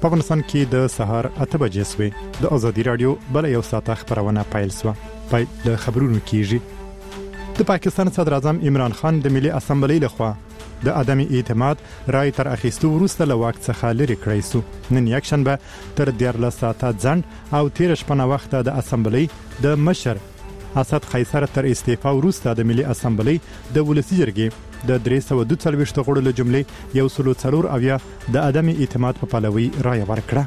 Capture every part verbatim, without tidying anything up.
په افغانستان کې د سهار اته بجې سوې د ازادي رادیو بل یو ساعت خبرونه پیل سو پای د خبرونو کیږي. د پاکستان صدر اعظم عمران خان د ملي اسمبلی لخوا د عدم اعتماد رای تر اخیستو وروسته له واک څخه لرې کړی سو. نن یک شنبه تر دیارلس ساعته ځنډ او تیر شپه نه وخت د اسمبلی د مشر اسد قیصر تر استعفا وروسته د ملي اسمبلی د ولسی جرګې د درې سوه دوه څلوېښت غړو له جملې یو سل څلور اویا د عدم اعتماد په پلوي رای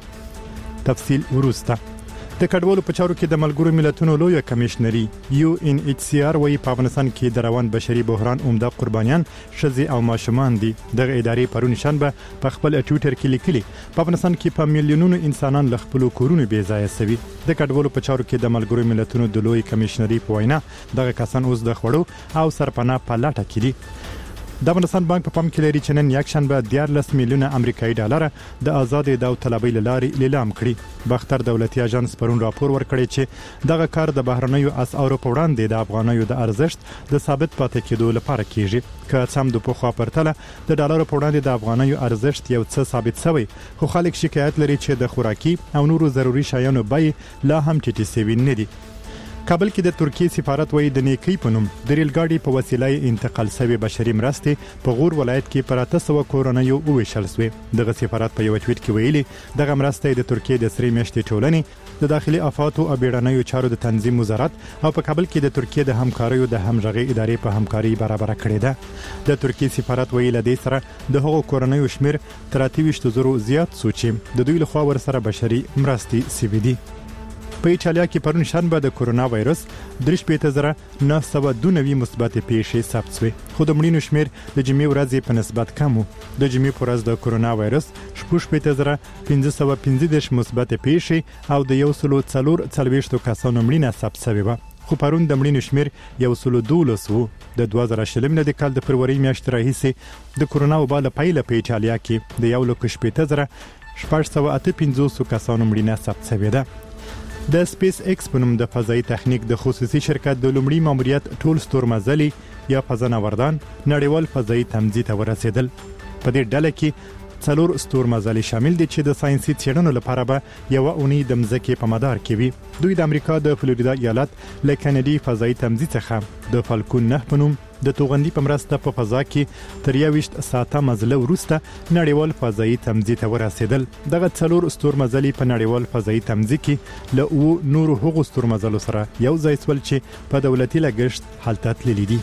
ورکړه. تفصیل وروسته. د کډوالو په چارو کې د ملګرو ملتونو لوی کمشنري یو ان ایچ سی آر وايي په افغانستان کې د روان بشري بحران عمده قربانیان ښځې او ماشومان دي. دغه ادارې پرون شنبه په خپل ټوئیټر کې لیکلي په افغانستان کې په میلیونونو انسانان له خپل کورونو بې ځایه شوي. د کډوالو په چارو کې د ملګرو ملتونو د لوی کمشنري په وینا دغه کسان اوس د خوړو او سرپناه په لټه کې دي. د افغانستان بانک په پام کې لري چې نن یک شنبه دیارلس میلیونه امریکایي ډالر د آزاد داوطلبۍ لارې لیلام کړي. باختر دولتي اژانس پرون راپور ورکړی چې دغه کار د بهرنیو اسعارو په وړاندې د افغانیو د ارزښت د ثابت پاتې کېدو لپاره کیږي. که سم د پخوا پرتله د ډالر په وړاندې د افغانیو ارزښت یو څه ثابت شوی، خو خلک شکایت لري چې د خوراکي او نورو ضروري شیانو بیې لا هم ټیټې شوي نه دي. کابل کې د ترکیې سفارت وایي د نیکی په نوم د ریل ګاډي په وسیله انتقال شوی بشري مرستې په غور ولایت کې پر اته سوه کورنیو وویشل شوې. دغه سفارت په یو ټویټ کې ویلي دغه مرستې د ترکیې د سرې میاشتې ټولنې د داخلي افاتو او بیړنیو چارو د تنظیم وزارت او په کابل کې د ترکیې د همکاریو د همغږي ادارې په همکاري برابر کړې ده. د ترکیې سفارت ویلي لدې سره د هغو کورنیو شمیر تر اته ویشت زرو زیات سو چې د دوی لخوا ورسره بشري مرستې سوي دي. په ایټالیا کې پرون شنبه د کورونا وایرس درې شپېته زره نه سوه دوه نوي مثبت پیښې ثبت شوې، خو د مړینو شمیر د جمعې ورځې په نسبت کم و. د جمعې په ورځ د کورونا وایرس شپږ شپېته زره پنځه سوه پنځه دېرش مثبت پیښې او د یو سل څلور څلوېښتو کسانو مړینه ثبت شوې وه، خو پرون د مړینو شمیر یو سل دولس و. د دوه زره شلم نه د کال د فروری میاشتې راهیسې د کورونا وبا له پیله په ایټالیا کې د یو لک شپېته زره شپږ سوه اته پنځوس کسانو مړینه ثبت شوې ده. د سپیس ایکس په نوم د فضایي تخنیک د خصوصي شرکت د لومړي ماموریت ټول ستورمزلي یا فضانوردان نړیوال فضایي تمځي ته ورسېدل. په دې ډله کې څلور ستورمزلي شامل دي چې د ساينسي څېړنو لپاره به یو اونۍ د مځکې په مدار کې وي. دوی د امریکا د فلوریدا ایالت له کینیډي فضایي تمځي څخه د فالکون نه په نوم د توغندي په مرسته په فضا کې تر یوویشت ساعته مزله وروسته نړیوال فضایي تمځي ته ورسېدل. دغه څلور ستورمزلي په نړیوال فضایي تمځي کې له اوو نورو هغو ستورمزلو سره یو ځای شول چې په دولتي لګښت هلته تللي دي.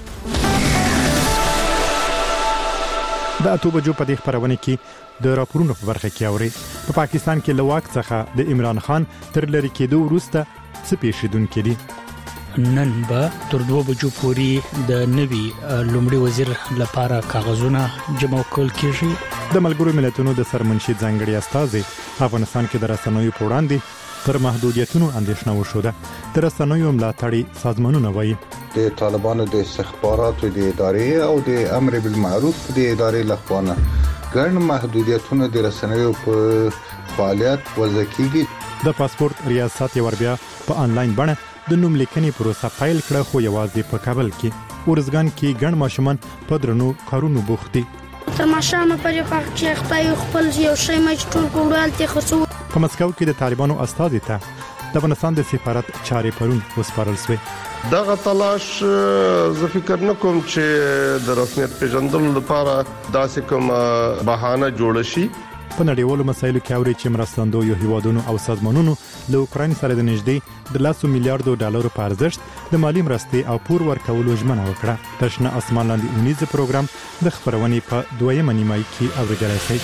د اته بجو په دې خبرونه کې د راپورونو په برخه کې اوري. په پا پاکستان کې له واک څخه د عمران خان تر لرې کېدو وروسته څه پیښیدونکي دي. نن به تر دوه بجو پورې د نوي لومړي وزیر لپاره کاغذونه جمع کول کیږي. د ملګرو ملتونو د سرمنشي ځانګړي استازي افغانستان کې د رسنیو په وړاندې پر محدودیتونو اندېښنه وشوده. د رسنیو ملاتړي سازمانونه وایي د طالبانو د استخباراتو د ادارې او د امر بالمعروف د ادارې لخوا ګڼ محدودیتونه د رسنیو په فعالیت وضع کیږي. د پاسپورت ریاست یې وربیا په انلاین بڼه د نوم لیکنې پروسه پیل کړه، خو یوازې په کابل کې ورزګان کې ګڼ ماشومان په درنو کارونو بوخت دي. تماشا مې پرې پخ چې خدای خپل یو شی مې ټول کوړال ته خصو. په مسکو کې د طالبانو استازي ته د افغانستان د سفارت چارې پرون وسپارل شوې. دغه تلاش زه فکر نکوم چې د رسمیت پیژندلو لپاره داسې کوم بهانه جوړ شي. په نړیوالو مسایلو کې اوري چې مرستندویو هیوادونو او سازمانونو له اوکراین سره د نږدې د لاسو میلیارډو ډالرو په ارزښت د مالی مرستې او پور ورکولو ژمنه وکړه. د شنه اسمان لاندې اونیز پروګرام د خبرونې په دویمه نیمایي کې اوریدلای شئ.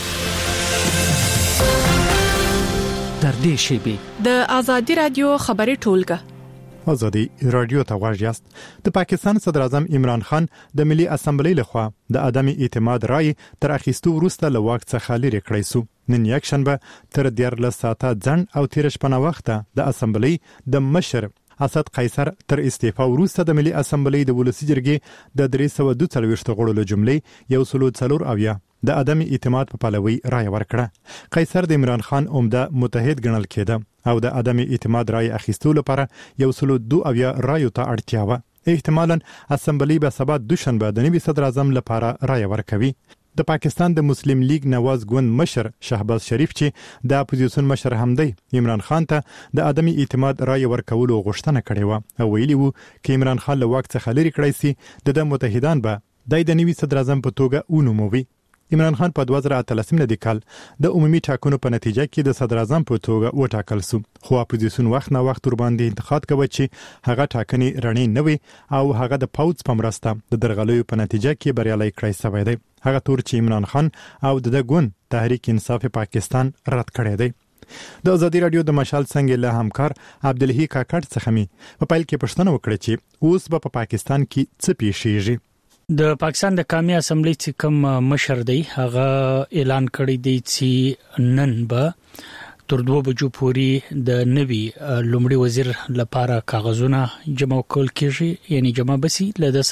تر دې شیبې د ازادي رادیو خبري ټولګه ازادي رادیو ته غواړئ یاست. د پاکستان صدر اعظم عمران خان د ملي اسمبلی لخوا د عدم اعتماد رای تر اخیستو وروسته له واک څخه لرې کړی سو. نن یک شنبه تر دیارلس ساعته ځنډ او تیر شپه نه وخته د اسمبلی د مشر اسد قیصر تر استعفا وروسته د ملي اسمبلی د ولسی جرګې د درې سوه دوه څلوېښت غړو له جملې یو سل څلور اویا د عدم اعتماد په پلوي رای ورکړه. قیصر د عمران خان عمده متحد ګڼل کېده او د عدم اعتماد رای اخیستو لپاره یو سل دوه اویا رایو ته اړتیا و. احتمالاً اسمبلی به سبا دوشنبه د نوي صدر اعظم لپاره رای ورکوي. د پاکستان د مسلم لیگ نواز ګوند مشر شهباز شریف چې د اپوزیسیون مشر هم دی عمران خان ته د عدمي اعتماد رای ورکولو غوښتنه کړې و او ویلي وو چې عمران خان له واک څخه لرې کړی سي د متحدان به د نوي صدر اعظم په توګه ونوموي. عمران خان په دوه زره اتلس د کال د عمومي ټاکنو په نتیجه کې د صدر اعظم په توګه وټاکل شو، خو اپوزیسیون وخت نه وخت ور باندې انتقاد کوي چې هغه ټاکنې رڼې نه وي او هغه د پاوڅ په مرسته د درغلیو په نتیجه کې بریالي کړی شوی دی. هغه تور چې عمران خان او د ګوند تحریک انصاف پاکستان رد کړی دی. د ازادي رادیو د مشال څنګه له همکار عبدالهی کاکړ څخه می په پیل کې پښتنه وکړه چې اوس په پا پاکستان کې څه پیښیږي. د پاکستان د قومي اسمبلی چې کوم مشر دی هغه اعلان کړی دی چې نن به تر دوه بجو پورې د نوي لومړي وزیر لپاره کاغذونه جمع کول کیږي، یعنی جمع بسی له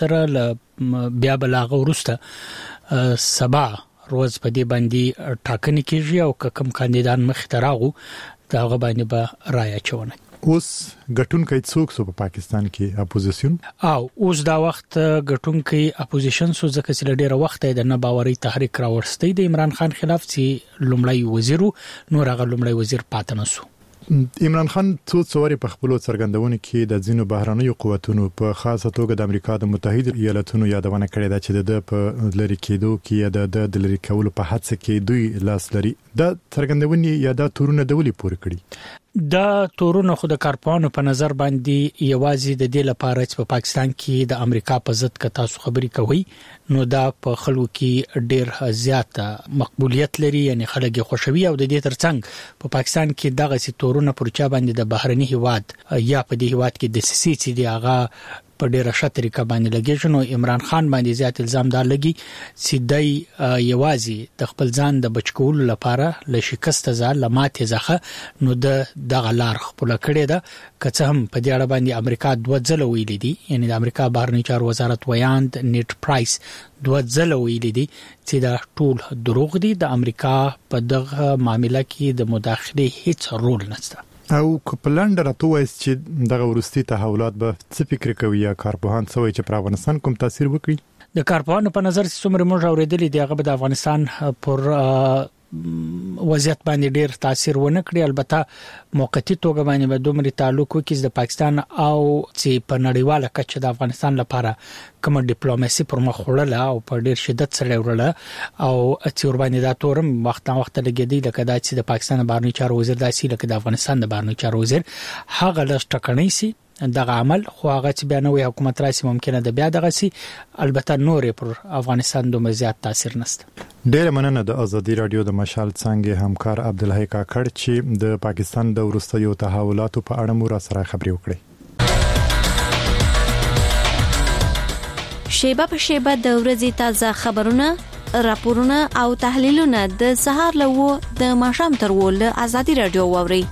سره بیا بلاغه ورسته سبا روز په دې باندې ټاکنې کیږي او کوم کاندیدان مخ ته راغو دا غو باندې به رائے چونه. اوس ګټونکې څوک سو په پاکستان کې اپوزیسیون او اوس دا وخت ګټونکې اپوزیشن سو ځکه چې ډیره وخت د نه باوري تحریک راوړستې د عمران خان خلاف چې لومړی وزیر نور هغه لومړی وزیر پاتنه سو. عمران خان څو څوري په خپل څرګندونه کې د ځینو بهرانيو قوتونو په خاصه توګه د امریکا د متحده ایالاتونو یادونه کړې ده چې د په لری کېدو کې د د لری کولو په حادثه کې دوی لاس لري. د څرګندونې یا د تورونه د ولي پوره کړي دا تورونه خو د کارپانو په نظر باندې یوازې د دې لپاره چې په پا پاکستان کې د امریکا په ضد ک تاسو خبري کوي نو دا په خلکو کې ډېر زیاته مقبولیت لري، یعنی خلک خوشوي او د دې ترڅنګ په پا پاکستان کې دغه سي تورونه پر چا باندې د بهرني هیواد یا په دې هیواد کې د سیسي چې دی هغه په ډیره ښه طریقه باندې لګیږي. نو عمران خان باندې زیات الزام دار لګي چې دای یوازې د خپل ځان د بچکول لپاره ل شکست ځال لماته ځخه نو د دغه لار خپل کړی ده. که څه هم په دې اړه باندې امریکا دوه ځله ویلي دي، یعنی د امریکا بهرنی چارو وزارت ویاند نیټ پرایس دوه ځله ویلي دي چې دا ټول دروغ دي، د امریکا په دغه معاملې کې د مداخله هیڅ رول نشته. او کپلند راته وایي چې دغه ورستي تحولات به څه فکر کوي یا کارپوهان څه چې پر افغانستان کوم تاثیر وکړي. د کارپوهانو په نظر چې څومره موږ اوریدلې دی هغه د افغانستان پر وضعیت باندې ډیر تاثیر ونه کړی. البته موقتی توګه باندې به دومره تعلق وکړي د پاکستان او چې په نړیواله کچه د افغانستان لپاره کوم ډیپلوماسي پر مخ وړله او په ډیر شدت سره وړله او چې ور باندې دا تورم وخت وخت لګیدي لکه دا چې د پاکستان بهرنی چارو وزیر داسي لکه د افغانستان د بهرنی چارو وزیر هغه لږ ټکنۍ سي دغه عمل خو هغه چې بیا نوې حکومت راسي ممکنه ده بیا دغه سي، البته نورې پر افغانستان دومره زیات تاثیر نشته. ډېر مننه د ازادي رادیو د مشال څنګه همکار عبدالهی کاکړ چې د پاکستان د ورستیو تحولاتو په اړه مو را سره خبري وکړي. شیبه په شیبه د ورځې تازه خبرونه، راپورونه او تحلیلونه د سهار لوو د ماښام تر ول ازادي رادیو ووري.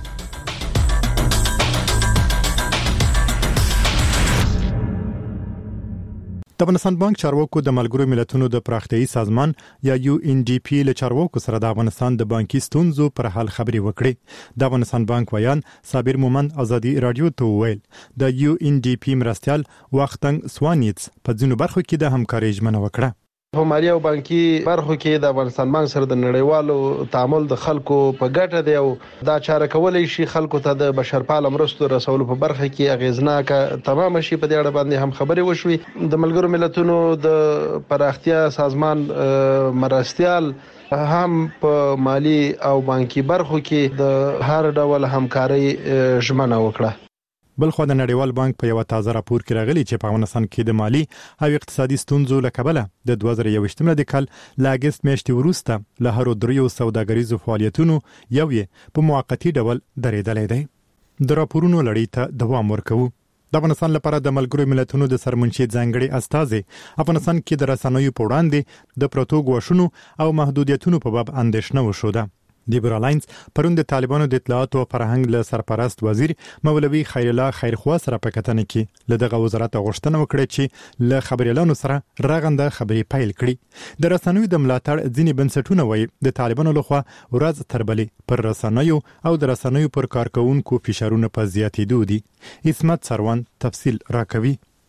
د افغانستان بانک چارواکو د ملګرو ملتونو د پراختیايي سازمان یا یو ان ډي پی له چارواکو سره د افغانستان د بانکي ستونزو پر حل خبري وکړي. د افغانستان بانک ویان صابر مومند ازادي رادیو ته ویل د یو ان ډي پی مرستيال وختنګ سوانیتس په ځینو برخو کې د همکارۍ ژمنه وکړه. په مالي او بانکي برخو کې د افغانستان بانک سره د نړیوالو تعامل د خلکو په ګټه دی او دا چاره کولای شي خلکو ته د بشرپاله مرستو رسولو په برخه کې اغیزناکه تمام شي. په دې اړه باندې هم خبرې وشوې. د ملګرو ملتونو د پراختیا سازمان مرستيال هم په مالي او بانکي برخو کې د هر ډول همکارۍ ژمنه وکړه. بل خو د نړیوال بانک په یو تازه راپور کې راغلي چې په افغانستان کې د مالی او اقتصادي ستونزو له کبله د دوه زره یوویشت د کال ل اگست میاشتې وروسته له هر دریو سوداګریزو فعالیتونو یو یې په موقتی ډول درېدلې دی. د راپورونو لړۍ ته دوام ورکوي. د افغانستان لپاره د ملګرو ملتونو د سرمنشي ځانګړي استازي افغانستان کې د رسنیو په وړاندې د پروتو غوښنو او محدودیتونو په باب اندېښنه وشوده. لیبرالاینز پرون د طالبانو د اطلاعات او فرهنګ له سرپرست وزیر مولوي خیر الله خیرخوا سره په کتنه کې له دغه وزارت غوښتنه وکړه چې له خبريالانو سره راغنده خبري پیل کړي. د رسنیو د ملاتړ ځینی بنسټونه وایي د طالبانو لخوا ورځ تر بلې پر رسنیو او د رسنیو پر کارکونکو فشارونه په زیاتېدو دي. اسمت سروان تفصیل راکوي.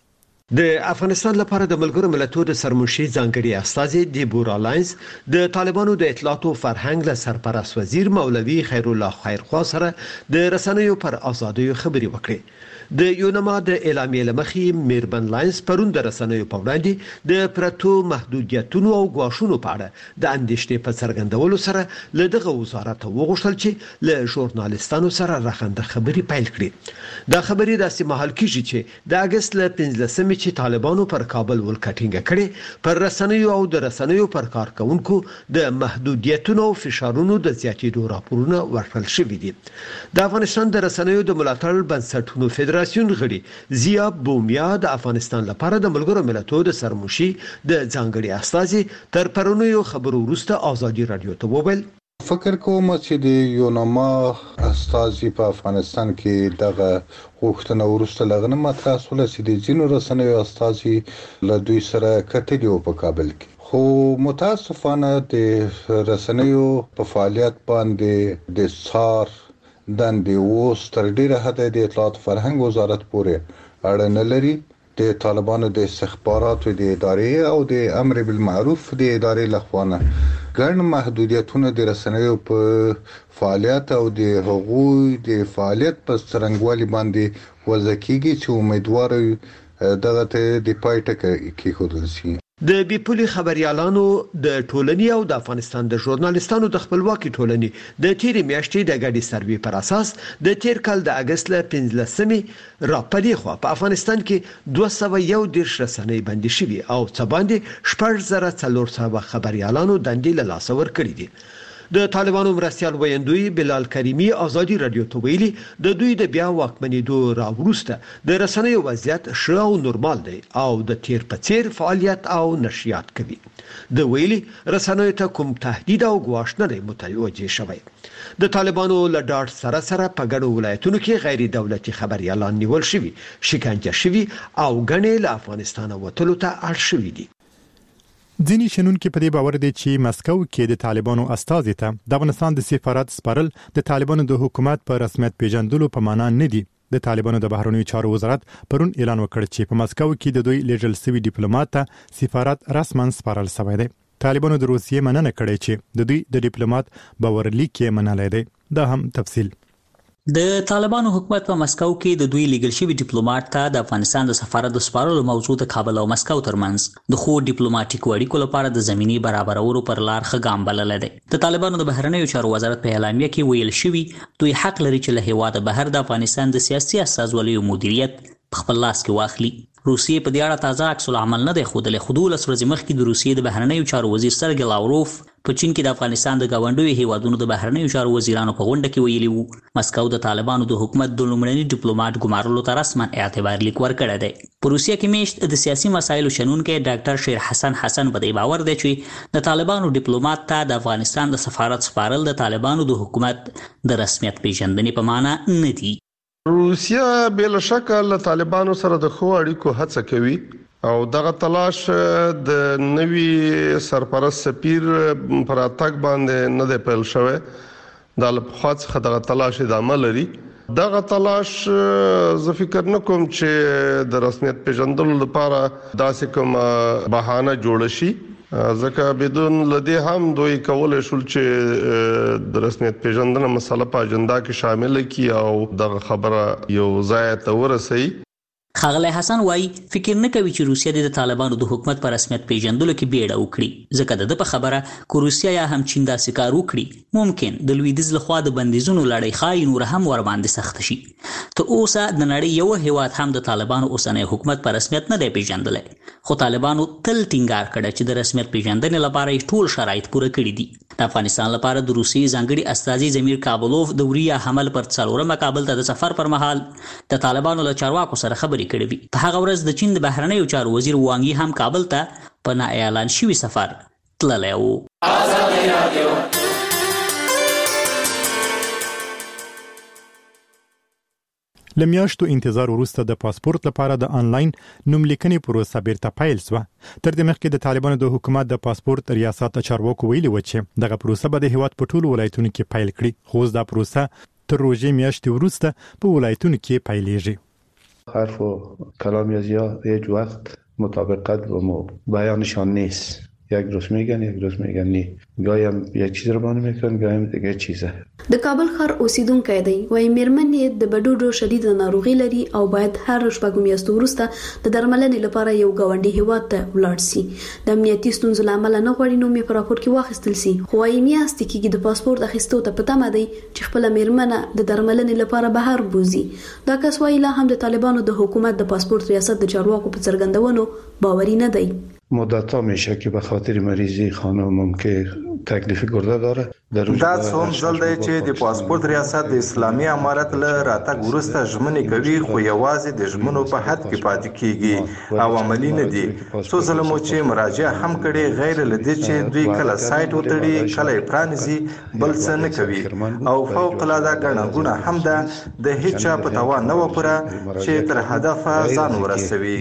د افغانستان لپاره د ملګرو ملتونو سرمنشي ځانګړي استازي دیبورا لاینز د طالبانو د اطلاعات او فرهنګ له سرپرست وزیر مولوي خیر الله خیرخوا سره د رسنیو پر ازادۍ خبري وکړي. د یونما د اعلامیې لمخې میربن لاینز پرون د رسنیو په وړاندې د پرتو محدودیتونو او غواښونو په اړه د اندېښنې په څرګندولو سره له دغه وزارت وغوښتل چې له ژورنالیستانو سره راخنده خبري پیل کړي. دا خبري داسې مهال کېږي چې د اگست له پنځلسمې چې طالبانو پر کابل ولکټینګ کړي پر رسنیو او د رسنیو پر کارکونکو د محدودیتونو او فشارونو د زیاتېدو راپورونه ورکړل شوي دي. د افغانستان د رسنیو د ملاتړ بنسټونو فدراسیون غړي زیا بومیا د افغانستان لپاره د ملګرو ملتونو د سرمنشي د ځانګړي استازي تر پرونیو خبرو وروسته ازادي رادیو ته وویل فکر کوم چې د یونما استازي په افغانستان کې دغه غوښتنه ورسته لغنه مطرح شول چې د جنو رسنیو استازي له دوی سره کتلی او په کابل کې خو متاسفانه د رسنیو په فعالیت باندې د سار دندې اوس تر ډیره حده د اطلاعات فرهنګ وزارت پورې اړه نه لري. د طالبانو د استخباراتو د ادارې او د امر بالمعروف د ادارې لخوا ګڼ محدودیتونه د رسنیو په فعالیت او د حقوقي د فعالیت په څرنګوالي باندې وضع کیږي چې امیدوار دغه ته د پای ټکی کېښودل شي. د بیپولي خبريالانو د ټولنې او د افغانستان د ژورنالیستانو د خپلواکي ټولنې د تیرې میاشتې د ګډي سروي پر اساس د تیر کال د اگست له پنځلسمې راپدې خو په افغانستان کې دوه سوه یو دېرش رسنۍ بندي شوي او څه باندې شپږ زره څلور سوه خبريالانو دندې له لاسه ورکړي دي. د طالبانو مرستيال ویندوی بلال کریمی ازادي رادیو ته ویلي د دوی د بیا واکمنېدو راوروسته د رسنیو وضعیت ښه او نورمال دی او د تیر په څیر فعالیت او نشریات کوي. د ویلي رسنیو ته کوم تهدید او ګواښ نه دی متوجه شوی. د طالبانو له ډاډ سره سره په ګڼو ولایتونو کې غیر دولتي خبريالان نیول شوي، شکنجه شوي او ګڼې له افغانستان وتلو ته اړ شوي دي. ځینی شنونکو په دې باور دي چې مسکو کې د طالبانو استازي ته د افغانستان د سفارت سپارل د طالبانو د حکومت په رسمیت پیژندلو په معنا نه دي. د طالبانو د بهرنیو چارو وزارت پرون اعلان وکړ چې په مسکو کې د دوی لیږل شوی ډیپلوماټ ته سفارت رسماً سپارل شوی دی. طالبانو د روسیې مننه کړې چې د دوی د ډیپلوماټ باورلیک یې منلای دی. دا هم تفصیل. د طالبانو حکومت په مسکو کې د دوی لیګل شوی ډیپلوماټ ته د افغانستان د سفارت د سپارلو موضوع د کابل او مسکو ترمنځ د خو ډیپلوماټیکو اړیکو لپاره د زمینی برابرولو پر لار ښه ګام بلل دی. د طالبانو د بهرنیو چارو وزارت په اعلامیه کې ویل شوی دوی حق لري چې له هیواده بهر د افغانستان د سیاسي استازولیو مدیریت په خپل لاس کې واخلي. روسیې په دې اړه تازه عکس العمل نه دی ښودلی، خو دولس ورځې مخکې د روسیې د بهرنیو چارو وزیر سرګی لاوروف په چین کې د افغانستان د گاونډیو هیوادونو د بهرنیو چارو وزیرانو په غونډه کې ویلي وو مسکو د طالبانو د حکومت د لومړني ډیپلوماټ ګمارلو ته رسما اعتبار لیک ورکړی دی. په روسیه کې میشت د سیاسي مسایلو شنونکی ډاکټر شیر حسن حسن په دې باور دی چې د طالبانو ډیپلوماټ ته د افغانستان د سفارت سپارل د طالبانو د حکومت د رسمیت پیژندنې په معنا نه دي. روسیا بل شک له طالبانو سره د خو اړیکو هڅه کوي او دغه تلاش د نوي سرپرست سفیر پر اتاک باندې نه دی پیل شوی. د خاص خدغه تلاش د عمل لري. دغه تلاش زه فکر نه کوم چې د رسمیت پیژندلو لپاره داسې کوم بهانه جوړ شي، ځکه بدون لدی هم دوی کولای شول چې د رسمیت پیژندنه مسله په اجنډا کې شامل کړي او دغه خبره یو ځای ته ورسوي. خاغلی حسن وای فکر نه کوي چې روسیا د طالبانو د حکومت پر رسمیت پیژندلو کې بیړه وکړي، ځکه د په خبره کو روسیا یا هم چین داسې کار وکړي ممکن د لویدیځ لخوا د بندیزونو لړۍ خای نور هم ور باندې سخت شي. ته اوسه د نړۍ یو هیواد هم د طالبانو اوسنۍ حکومت پر رسمیت نه دی پیژندلی، خو طالبانو تل ټینګار کړی چې د رسمیت پیژندنې لپاره یې ټول شرایط پوره کړي دي. د افغانستان لپاره د روسیې ځانګړي استازي زمیر کابلوف د وریا حمل پر څلورمه کابل ته د سفر پر مهال د طالبانو له چارواکو سره خبرې کړې وي. په هغه ورځ د چین د بهرنیو چارو وزیر وانګ یي هم کابل ته په نا اعلان شوی سفر تللی و. لمیاشتو انتظار وروسته د پاسپورت لپاره د آنلاین نوملیکنې پروسه بیرته پیل شوه. تر دې مخکې د طالبانو د حکومت د پاسپورت ریاست چارواکو ویلي و چې دغه پروسه به د هیواد په ټولو ولایتونو کې پیل کړي، خو دا پروسه تر روژې میاشتې وروسته په ولایتونو کې پیلېږي. حرف و کلام یا زیاد یک وقت مطابقت با بیانشان نیست. یک روز میگن یک روز میگن نی، گاهی هم یک چیز رو بانه میکنن، گاهی هم دیگه چیزه. د کابل ښار اوسیدونکو دی وایي میرمنې د بډوډو شدید ناروغي لري او باید هر شپږ میاشتو وروسته د درملنې لپاره یو ګاونډي هیواد ته ولاړ شي. د امنیتي ستونزو له امله نه غواړي نوم یې په راپور کې واخیستل شي، خو وايي میاشتې کېږي د پاسپورت اخیستو ته په تمه دی چې خپله میرمنه د درملنې لپاره بهر بوزي. دا کس وايي لا هم د طالبانو د حکومت د پاسپورت ریاست د چارواکو په څرګندونو باوري نه دی. مدت‌ها میشه که به خاطر مریضی خانمم که تکلیف گرده داره دا څوم ځل دی چې د پاسپورت ریاست د اسلامي امارت له راتګ وروسته ژمنې کوي، خو یوازې د ژمنو په حد کې پاتې کیږي او عملي نه دي. څو ځله مو چې مراجعه هم کړي، غیر له دې چې دوی کله سایت وتړي کله یې پرانیزي بل څه نه کوي او فوق العاده ګڼه ګوڼه هم ده د هیڅ چا په توان نه وپوره چې تر هدفه ځان ورسوي.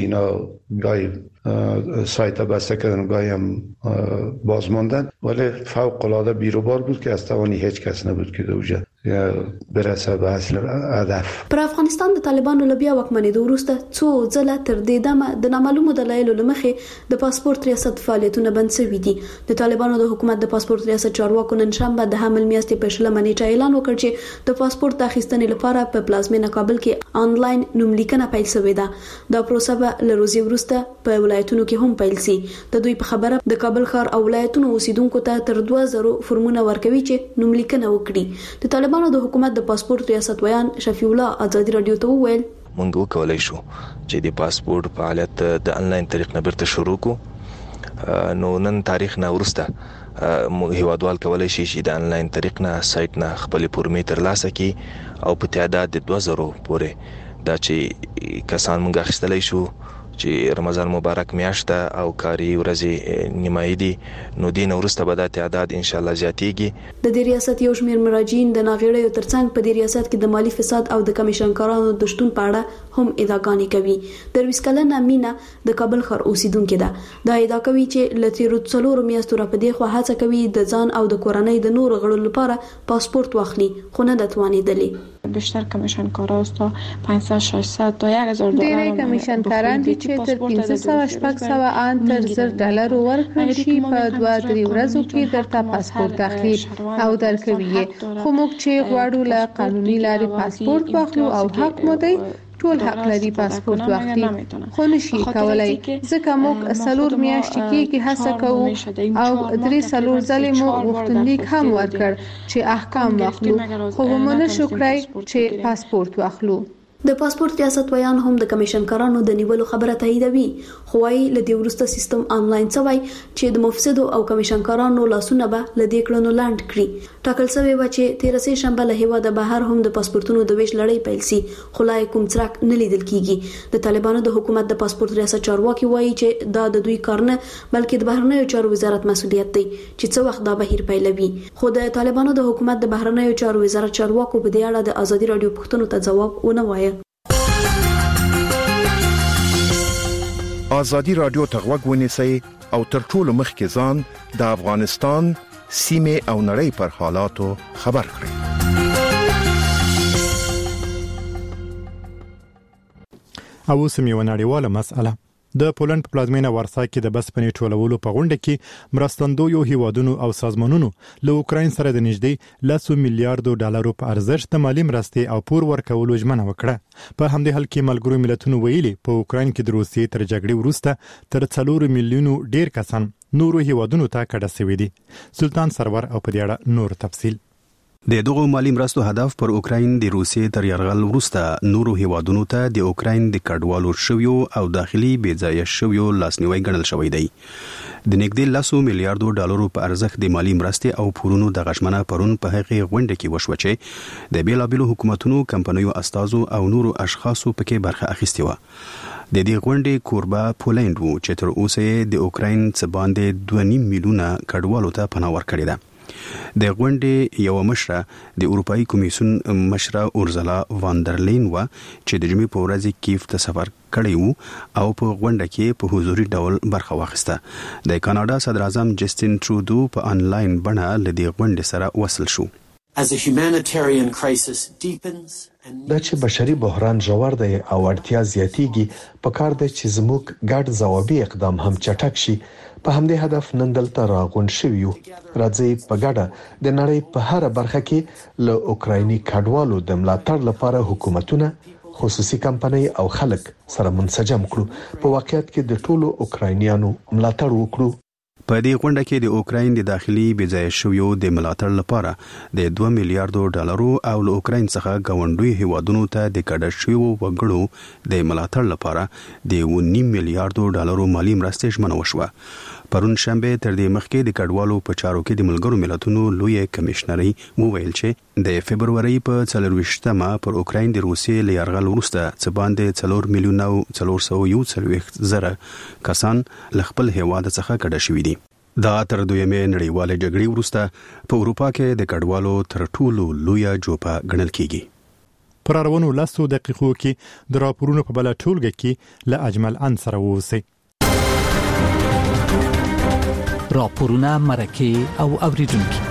سایت بسته کردن گاهی هم باز ماندن، ولی فوق العاده بیروبار بود که از توانی هیچ کس نبود که دوجه برسه به اصل هدف. پر افغانستان د طالبانو له بیا واکمنېدو وروسته څو ځله تر دې دمه د نامعلومو دلایلو له مخې د پاسپورت ریاست فعالیتونه بند شوي دي. د طالبانو د حکومت د پاسپورت ریاست چارواکو نن شنبه د حمل میاشتې په شلمه نیټه اعلان وکړ چې د پاسپورت اخیستنې لپاره په پلازمینه کابل کې آنلاین نوملیکنه پیل شوې ده. دا پروسه به له روزي وروسته په ولایتونو کې هم پیل شي. د دوی په خبره د کابل ښار او ولایتونو اوسیدونکو ته تر دوه زره فورمونه ورکوي چې نوملیکنه وکړي. د طالبانو د حکومت د پاسپورت ریاست ویان شفیع الله آزادي رادیو ته وویل مونږ وکولای شو چې د پاسپورت فعالیت د انلاین طریق نه بیرته شروع کو. نو نن تاریخ نه ورسته هیوادوال کولای شي چې د انلاین طریق نه سایت نه خپل فورمې ترلاسه کړي او په تعداد د دوه زره پورې دا چې کسان مونږ اخیستلای شو چې رمضان مبارک میاشت او کاری ورځې نیمایي دي، نو دین ورسته به دا تعداد ان شاء الله زیاتیږي. د دې ریاست یو شمېر مراجعین د ناغېړیو ترڅنګ په دې ریاست کې د مالی فساد او د کمیشنکارانو د شتون په اړه هم ادعاګانې کوي. درویش کلنه مینا د کابل ښار اوسیدونکې ده. دا ادعا کوي چې له تیرو څلورو میاشتو راپدې خو هڅه کوي د ځان او د کورنۍ د نورو غړو لپاره پاسپورت واخلي، خو نه ده توانېدلې. بیشتر کمیشنکارا است تا پانصد ششصد تا یک هزار دلار. ډېری کمیشنکاران دي چې تر پنځه سوه شپږ سوه ان تر زر ډالر ورکړل شي په دوه درې ورځو کې درته پاسپورت اخلي او درکوي. خو موږ چې غواړو له قانوني لارې پاسپورت واخلو او حق مو دی ټول حق لري پاسپورت واخلي، خو نشي کولای ځکه موږ څلور میاشتې کېږي هڅه کوو او درې څلور ځلې مو غوښتنلیک هم ورکړ چې احکام واخلو، خو مو نشو کړای چې پاسپورت واخلو. د پاسپورت ریاست ویان هم د کمیشنکارانو د نیولو خبره تاییدوي، خو وايي له دې وروسته سیستم آنلاین شوی چې د مفسدو او کمیشنکارانو لاسونه به له دې کړنو لاندې کړي. ټاکل شوی و چې تیر سه شنبه له هیواده بهر هم د پاسپورتونو د ویش لړۍ پیل شي، خو لا کوم څرک نه لیدل کیږي. د طالبانو د حکومت د پاسپورت ریاست چارواکي وایي چې دا د دوی کار نه بلکې د بهرنیو چارو وزارت مسؤلیت دی چې څه وخت دا بهیر پیلوي. خو د طالبانو د حکومت د بهرنیو چارو وزارت چارواکو په دې اړه د ازادي رادیو پښتنو ته ځواب ونه وایي. ازادي رادیو ته غوږ ونیسئ او تر ټولو مخکې ځان د افغانستان سیمه او نړۍ پر حالاتو خبر کړئ. او سیمه او نړیواله مسأله د پولند په پلازمینه وارسا کې د بس پنې ټولولو په غونډه کې مرستندویو هیوادونو او سازمانونو له اوکراین سره د نږدې لسو میلیارډو ډالرو په ارزښت د مالی مرستې او پور ورکولو ژمنه وکړه. په همدې حال کې ملګرو ملتونو ویلي په اوکراین کې د روسیې تر جګړې وروسته تر څلور میلیونو ډیر کسان نورو هیوادونو ته کډه شوي دي. سلطان سرور او په دې اړه نور تفصیل. د دغه مالی مرستو هدف پر اوکراین د روسیې تر یرغل وروسته نورو هیوادونو ته د اوکراین د کډوالو شویو او داخلي بېځایه شویو لاسنیوي ګڼل شوی دی. د نږدې لسو میلیارډو ډالرو په ارزښت د مالی مرستې او پورونو د غشمنه پرون په هغه غونډه کې وشو چې د بیلابیلو حکومتونو کمپنیو استازو او نورو اشخاصو پکې برخه اخیستې و. د دې غونډې کوربه پولند وو چې تر اوسه د اوکراین څخه باندې دوه نیم میلیونه کډوالو ته پناه ورکړې ده. د غونډې یو مشره د اروپאי کمیسیون مشره اورزلا واندرلین و چې د جمعې په ورځ کیف ته سفر کړی وو او په غونډه کې په حضوري ډول برخه واخیسته. د کاناډا صدر اعظم جسټین ټرودو په انلاین بڼه له دې غونډې سره وصل شو. as a humanitarian crisis deepens. دا چې بشري بحران ژور دی او اړتیا زیاتیږي په کار دی چې زموږ ګډ ځوابي اقدام هم چټک شي. په همدې هدف نن دلته راغونډ شوي یو. راځي په ګډه د نړۍ په هر برخه کې له اوکرایني کډوالو د ملاتړ لپاره حکومتونه، خصوصي کمپنۍ او خلک سره منسجم کړو. په واقعیت کې د ټولو اوکراینیانو ملاتړ وکړو. په دې غونډه کې د اوکراین د داخلي بېځایه شویو د ملاتړ لپاره د دوه میلیارډو ډالرو او له اوکراین څخه ګاونډي هیوادونو ته د کډه شویو وګړو د ملاتړ لپاره د یو نیم میلیارډو ډالرو مالی مرستې ژمنه وشوه. پرون شنبه تر دې مخکې د کډوالو په چارو کې د ملګرو ملتونو لوی کمشنري وویل چې د فبرवरी په څلرويشتمه پر اوکراین د روسیې له یرغل وروسته څه باندې څلور میلیونه او څلور سوه یو څلوېښت زره کسان له خپل هیواد څخه کډه شوي دي. دا تر دویمې نړیوالې جګړې وروسته په اروپا کې د کډوالو تر ټولو لویه جوپه ګڼل کیږي. پر اړونو لاسو دقیقو کې د راپورونو په بل ټولګه کې له اجمل ان سره ووسی. راپورونه مرکه او اوریدونکو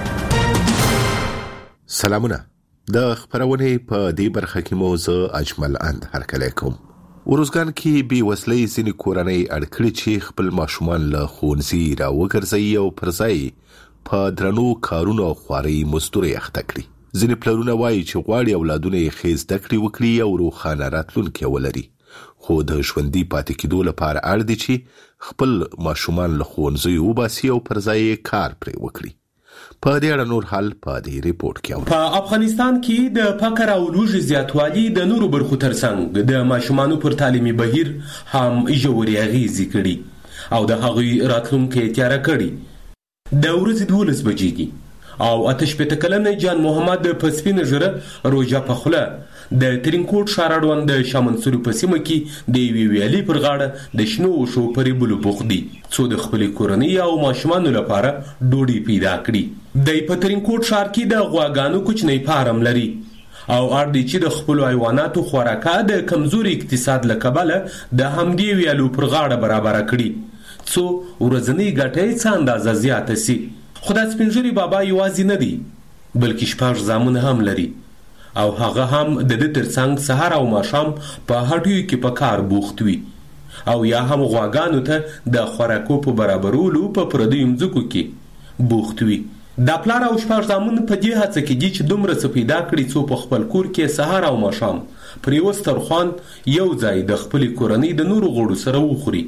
سلامونه. د خبرونه په دې برخه کې موضوع اجمل اند هرکلی کوم. ورزګان کې بي وسلې ځینې کورنۍ اړکړي چې خپل ماشومان له ښوونځي راوګرځي او پرځای په درنو کارونو خواري مزدوري اخته کړي. ځینې پلرونه وایي چې غواړي اولادونه یې ښې زده کړې وکړي او روښانه راتلونکی ولري، خو د ژوندي پاتې کېدو لپاره اړ دي چې خپل ماشومان له ښوونځي وباسي او پرځای کار پرې وکړي. په دې اړه نور حال په دې ریپورت کې اورو. په افغانستان کې د فقر او لوږې زیاتوالی د نورو برخو ترڅنګ د ماشومانو پر تعلیمي بهیر هم ژورې اغیزې کړي او د هغوی راتلونکی تیاره کړي. د ورځې دولس بجې دي او اته شپېته کلنه جان محمد په سپینه ژره روژه په خوله د ترینکوټ ښار اړوند د شاه منصور په سیمه کې د یوې ویالې پر غاړه د شنو وښو پرې بلو پوخ دي څو د خپلې کورنۍ او ماشومانو لپاره ډوډۍ پیدا کړي. دی په ترینکوټ ښار کې د غواګانو کوچنی فارم لري او اړ دی چې د خپلو حیواناتو خوراکه د کمزوري اقتصاد له کبله د همدې ویالو پر غاړه برابره کړي څو ورځنۍ ګټه یې څه اندازه زیاته سي. خو دا سپینږیري بابا یوازې نه دی بلکې شپږ زامن هم لري او هغه هم د دې ترڅنګ سهار او ماښام په هټیو کې په کار بوخت وي او یا هم غواګانو ته د خوراکو په برابرولو په پردیو مځکو کې بوخت وي. دا پلار او شپږ زامن په دې هڅه کې دي چې دومره څه پیدا کړي څو په خپل کور کې سهار او ماښام پر یو سترخوان یو ځای د خپلې کورنۍ د نورو غړو سره وخوري.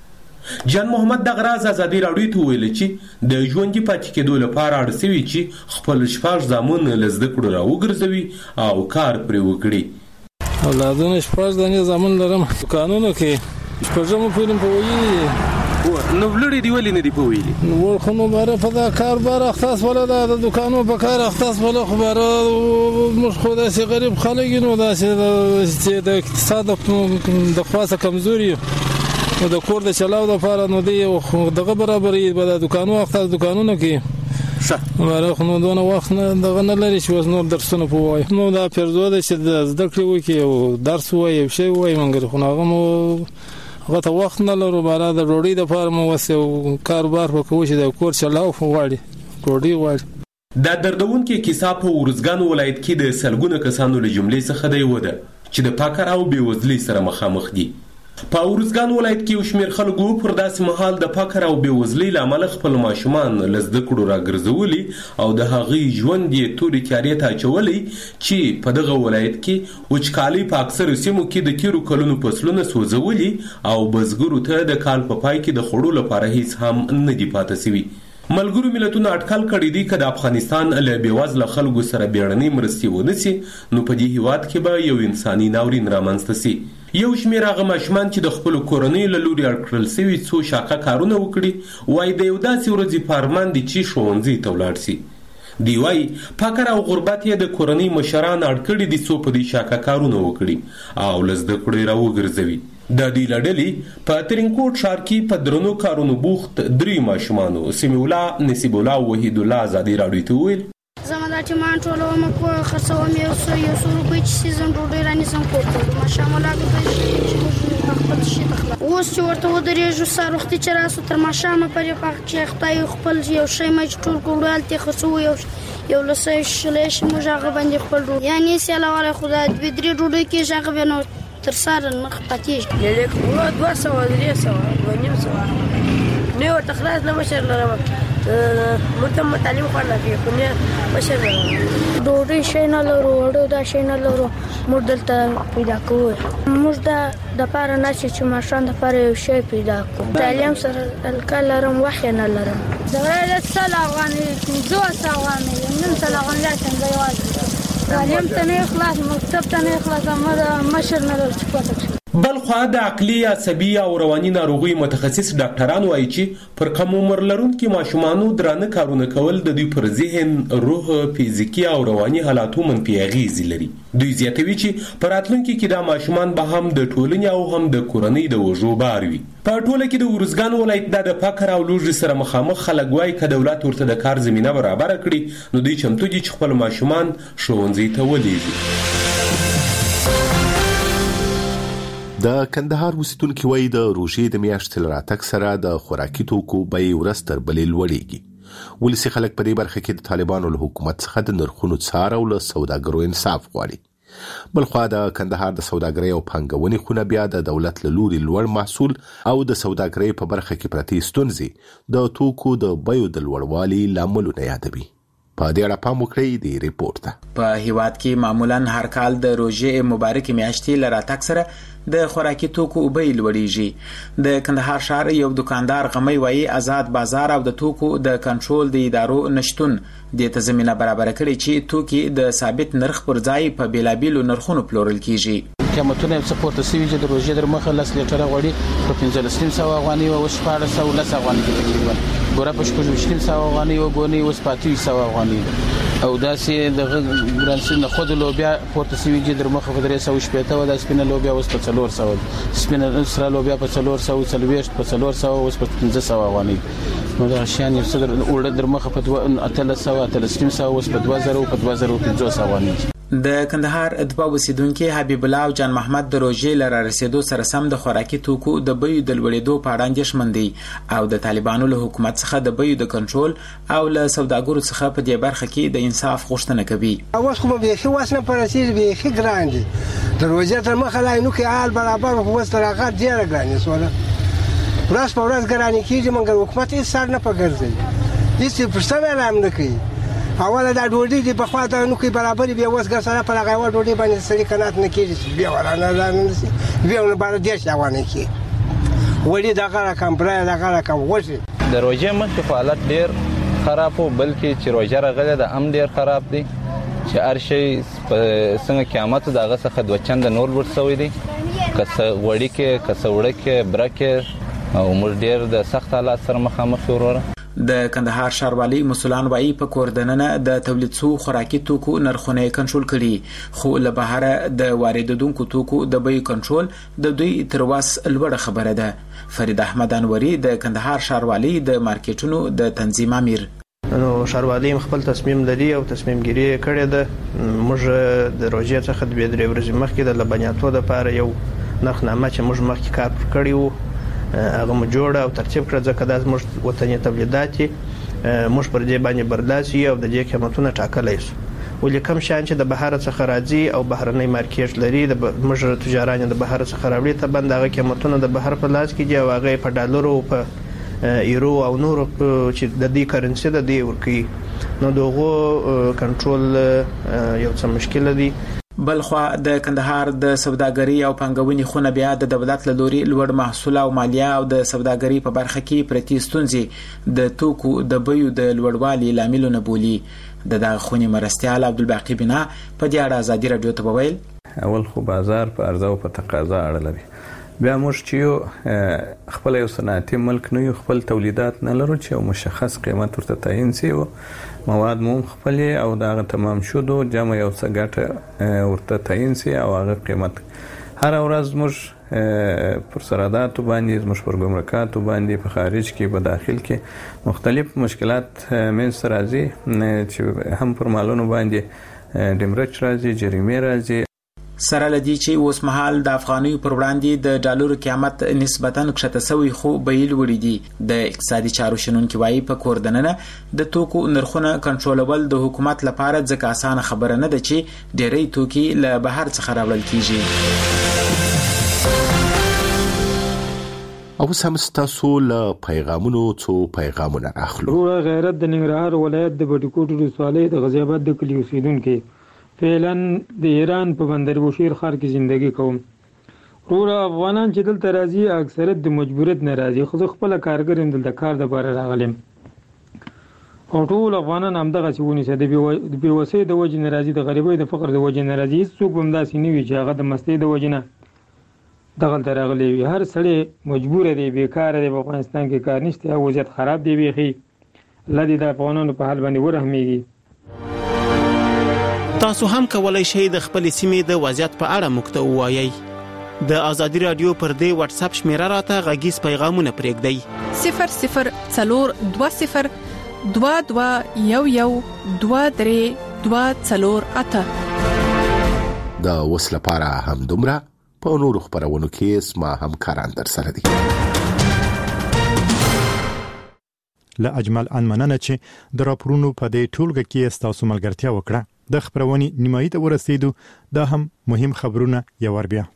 جان محمد دغه راز ازادي راډیو ته ویل چې د ژوندي پاتې کېدو لپاره اړ شوي چې خپل شپږ زامن له زده کړو راوګرځوي او کار پرې وکړي. اولادونه شپږ دانې زامن لرم دوکانونو کې شپږم پورې په ویلي نو ولړې دی ولې نه دی په ویلي نو خو نو باره په دا کار باره اختص ولا د دوکانو په کار اختص ولا خو باره موږ خو داسې غریب خلک نو داسې د اقتصاد د خاصه کمزوري او د کور د چلاو د لپاره نو دی دغه برابرې به د دوکانو اختص دوکانونو کې ښه باره خو نو دونه وخت نه دغه نه لري چې اوس نور درسونه په وایي نو دا پرځو دی چې د زده کړې وکړي او درس ووایي یو شی ووایي مګر خو هغه مو هغه ته وخت نه لرو باره د ډوډۍ دپاره مو اوس یو کاروبار به کوو چې د کور چلاو غواړي ډوډۍ غواړي. دا دردونکې کیسه په ارزګان ولایت کې د سلګونه کسانو له جملې څخه دی وده چې د فقر او بېوزلۍ سره مخامخ دي. په ارزګان ولایت کې یو شمېر خلکو پر داسې مهال د فقر او بېوزلۍ له امله خپل ماشومان له زده کړو راګرځولي او د هغوی ژوند یې تورې تیارې ته اچولی چې په دغه ولایت کې وچکالۍ په اکثرو سیمو کې د تېرو کلونو فصلونه سوځولي او بزګرو ته د کال په پای کې د خوړو لپاره هیڅ هم نه دي پاته سوي. ملګرو ملتونو اټکل کړی دی که د افغانستان له بېوزله خلکو سره بیړنۍ مرستې ونه سي نو په دې هیواد کې به یو انساني ناورین رامنځته سي. یو شمېر هغه ماشومان چې د خپلو کورنیو له لوري اړ کړل سوي څو شاقه کارونه وکړي وایي د یو داسې ورځې په ارمان دي چې ښوونځي ته ولاړ سي. دی وایي فقر او غربت یې د کورنۍ مشران اړ کړي دي څو په دې شاقه کارونه وکړي او له زده کړو یې راوګرځوي. د دې له ډلې په ترینکوټ ښار کې په درنو کارونو بوخت درې ماشومانو سمیع الله، نصیب الله او وحید الله ازادي راډیو ته وویل زما دا ټیمان ټولوم کور خرڅوم یو څو یو څو روپۍ چې سیزن ډوډۍ رانیسم کور ته ماشام الله کې خپل شي تخلا اوس چې ورته ودرېږو سار وختي چې راسو تر ماښامه پرې پاک چې خدای خپل یو شی مې ټول کوړال ته خصو یو یو لسه شلې شي موږ هغه باندې خپل یعنی سیاله ولا خدای دې درې ډوډۍ کې هغه بنو تر سار نه پاتېږي یله کوه دوه سوه درې سوه دوه نیم سوه نو ورته خلاص نه مشر لرم مرته تعلیم خو نه کوي خو نه مشر لرم ډوډۍ شي نه لرو وړو دا شي نه لرو موږ دلته پیدا کوو موږ دا د پاره نه چې ماشان د پاره یو شی پیدا کوو تعلیم سره الکلرم وخت نه لرم زغره سل افغاني دوه سل افغاني نن سل افغاني څنګه یوازې تعلیم ته نه خلاص مکتب ته نه خلاص ما مشر نه لرم چې پاتې بل خو د عقلي عصبي او رواني ناروغي متخصص ډاکټران وایي چې پر کم عمر لرونکو ماشومانو درانه کارونه کول د دوی پر ذهن، روح، فزیکي او رواني حالاتو منفي اغیز لري. دوی زیاتوي چې پر راتلونکي کې دا ماشومان به هم د ټولنې او هم د کورنۍ د وژو بار وي. په ټوله کې د ورزګان ولایت د فقر او لوږې سره مخامخ خلک وایي که دولت ورته د کار زمینه برابر کړي نو دوی چمتو دي چې خپل ماشومان ښوونځي ته ولېږي. د کندهار اوسیدونکي وایي د روژې د میاشتې له راتګ سره د خوراکي توکو بیې ورځ تر بلې لوړېږي. ولسي خلک په دې برخه کې د طالبانو له حکومت څخه د نرخونو څار او له سوداګرو انصاف غواړي. بلخوا د کندهار د سوداګرۍ او پانګونې خونه بیا د دولت له لوري لوړ محصول او د سوداګرۍ په برخه کې پرتې ستونزې د توکو د بیو د لوړوالي لاملونه یادوي. په دې اړه پام وکړئ د ریپورت ته. په هیواد کې معمولا هر کال د روژې مبارکې میاشتې له راتګ سره د خوراکي توکو بیې لوړېږي. د کندهار ښار یو دکاندار غمی وایي آزاد بازار او د توکو د کنټرول د ادارو نشتون دې ته زمینه برابر کړي چې توکي د ثابت نرخ پر ځای په بیلابیلو نرخونو پلورل کیږي. قیمتونه یې څه پورته شوي چې د روژې در مخه لس لیټره غوړي په پنځلس نیم سوه افغانۍ وه، اوس شپاړس سوه لس افغانۍ دي تقریبا. بوره په شپږ ویشت نیم سوه افغانۍ وه، ګونۍ اوس په اته ویشت سوه افغانۍ ده. او داسې دغه ګران سي نخود لوبیا پورته شوي چې در مخه په درې سوه شپېته وه، دا سپینه لوبیا اوس په څلور سوه ده. سپینه سره لوبیا په څلور سوه څلوېښت په څلور سوه اوس په پنځه سوه افغانۍ. نو دغه شیان یو څه اوړه در مخه په اتلس سوه اتلس نیم سوه اوس په دوه زره په دوه زره پنځوس افغانۍ. د کندهار ادبا اوسیدونکي حبیب الله او جان محمد د روژې له رارسېدو سره سم د خوراکي توکو د بیو د لوړېدو په اړه اندېښمن دي او د طالبانو له حکومت څخه د بیو د کنټرول او له سوداګرو څخه په دې برخه کې د انصاف غوښتنه کوي. اوس خو به بیخي وس نه پرسیږي، بیخي ګران دي. د روژې تر مخه لا نو کې حال برابر خو اوس تر هغه ډېره ګرانې شوله. ورځ په ورځ ګرانې کېږي مګر حکومت هېڅ سر نه په ګرځوي، هېڅ پوښتنه هم نه کوي. اوله دا ډوډۍ دي پخوا ته نو کې برابرې بیا اوس ګر سره په هغه یوه ډوډۍ باندې سړي قناعت نه کېږي چې بیا ورانه رانه شي بیا ونه باندې دېرش افغانۍ کېږي. ولې دغه رقم برایه دغه رقم غوښې د روژې مخکې خو حالت ډېر خراب و، بلکې چې روژه راغلې ده هم ډېر خراب دی چې هر شی څنګه قیامت د هغه څخه دوه چنده نور لوړ شوی دی، که څه غوړي کې که څه وړه کې بره کې، او موږ ډېر د سخت حالات سره مخامخ یو وروره. د کندهار ښاروالۍ مسولان وایي په کور دننه د تولید شوو خوراکي توکو نرخونه یې کنټرول کړي، خو له بهره د واردېدونکو توکو د بیو کنټرول د دوی تر وس لوړه خبره ده. فرید احمد انوري د کندهار ښاروالۍ د مارکیټونو د تنظیم امیر. نو ښاروالۍ خپل تصمیم لري او تصمیم ګیري کړې ده. موږ د روژې څخه دوه درې ورځې مخکې د لبنیاتو لپاره یو نرخنامه چې موږ مخکې کار کړی وو هغه مو جوړه او ترتیب کړه، ځکه دا زموږ وطني تولیدات دي، موږ پر دې باندې برداشت یو د دې قیمتونه ټاکلی شو. ولې کوم شیان چې د بهر څخه راځي او بهرنۍ مارکیټ لري د موږ تجاران د بهر څخه راوړي ته بند هغه قیمتونه د بهر په لاس کې دي او هغه په ډالرو او په ایرو او نورو چې د دې کرنسي د دې ورکی، نو دغه کنټرول یو څه مشکل دی. بلخوا د کندهار د سوداګرۍ او پانګونې خونه بیا د دولت له لوري لوړ محصول او مالیه او د سوداګرۍ په برخه کې پرتې ستونزې د توکو د بیو د لوړوالي لاملونه بولي. د دغه خونې مرستیال عبدالباقي بنا په دې اړه ازادي راډیو ته وویل اول خو بازار په عرضه او په تقاضا اړه لري، بیا موږ چې یو خپل یو صنعتي ملک نه یو، خپل تولیدات نه لرو چې یو مشخص قیمت ورته تعیین شي او مواد مو خپل او دا تمام شو دو جمع یو څه ګټه ورته تعیین شي او هغه قیمت هر ورځ موږ پر سراداتو باندې موږ پر ګمرکاتو باندې په خارج کې په داخل کې مختلف مشکلات منځ راځي چې هم پر مالونو باندې ډیمرچ راځي، جریمې راځي. سره لدی چې اوس مهال د افغاني پر وړاندې د ډالر قیمت نسبتاً کښته شوی خو بیل وړي دي د اقتصادي چارو شنونکي وايي په کور دننه د توکو نرخونه کنټرولول د حکومت لپاره ځکه اسانه خبره نه ده چې ډېری توکي له بهر څخه راوړل کیږي. او سم ستاسو له پیغامونو څو پیغامونه اخلو. روغ غیرت د ننګرهار ولایت د بټکوټ ولسوالۍ د غزیاباد د کلی اوسیدونکو فعلا د ایران په بندر بوشیر ښار کې ژوندۍ کوم. روغ افغانان چې دلته راځي اکثریت د مجبوریت نه راځي، خو خپل کارګر هم دلته کار د لپاره راغلم. او ټول افغانان هم دغه سیونی سره د بیوسۍ د وجې نه راځي، د غریبۍ د فقر د وجې نه راځي. هیڅوک هم داسې نه وي چې هغه د مستۍ د وجې نه دغلته راغلی وي. هر سړی مجبور دی، بیکاره دی، په افغانستان کې کار نشته، او وضعیت خراب دی بیخي. الله دې د افغانانو په حال باندې ورحمېږي. تاسو هم کولای شئ د خپل سیمې د وضعیت په اړه موږ ته ووایئ. د ازادي رادیو پر دې واتس اپ شمیره راته غږیز پیغامونه پرېږدئ. صفر صفر څلور دوه صفر دوه دوه یو یو دوه درې دوه څلور اته. د اوس لپاره هم دومره، په نورو خبرونو کې اسما همکاران در سره دي. له اجمل ان مننه چې د راپورونو په دې ټولګه کې تاسو ملګرتیا وکړه. د خبرونې نیمایي ته ورسېدو، دا هم مهم خبرونه یو ور بیا.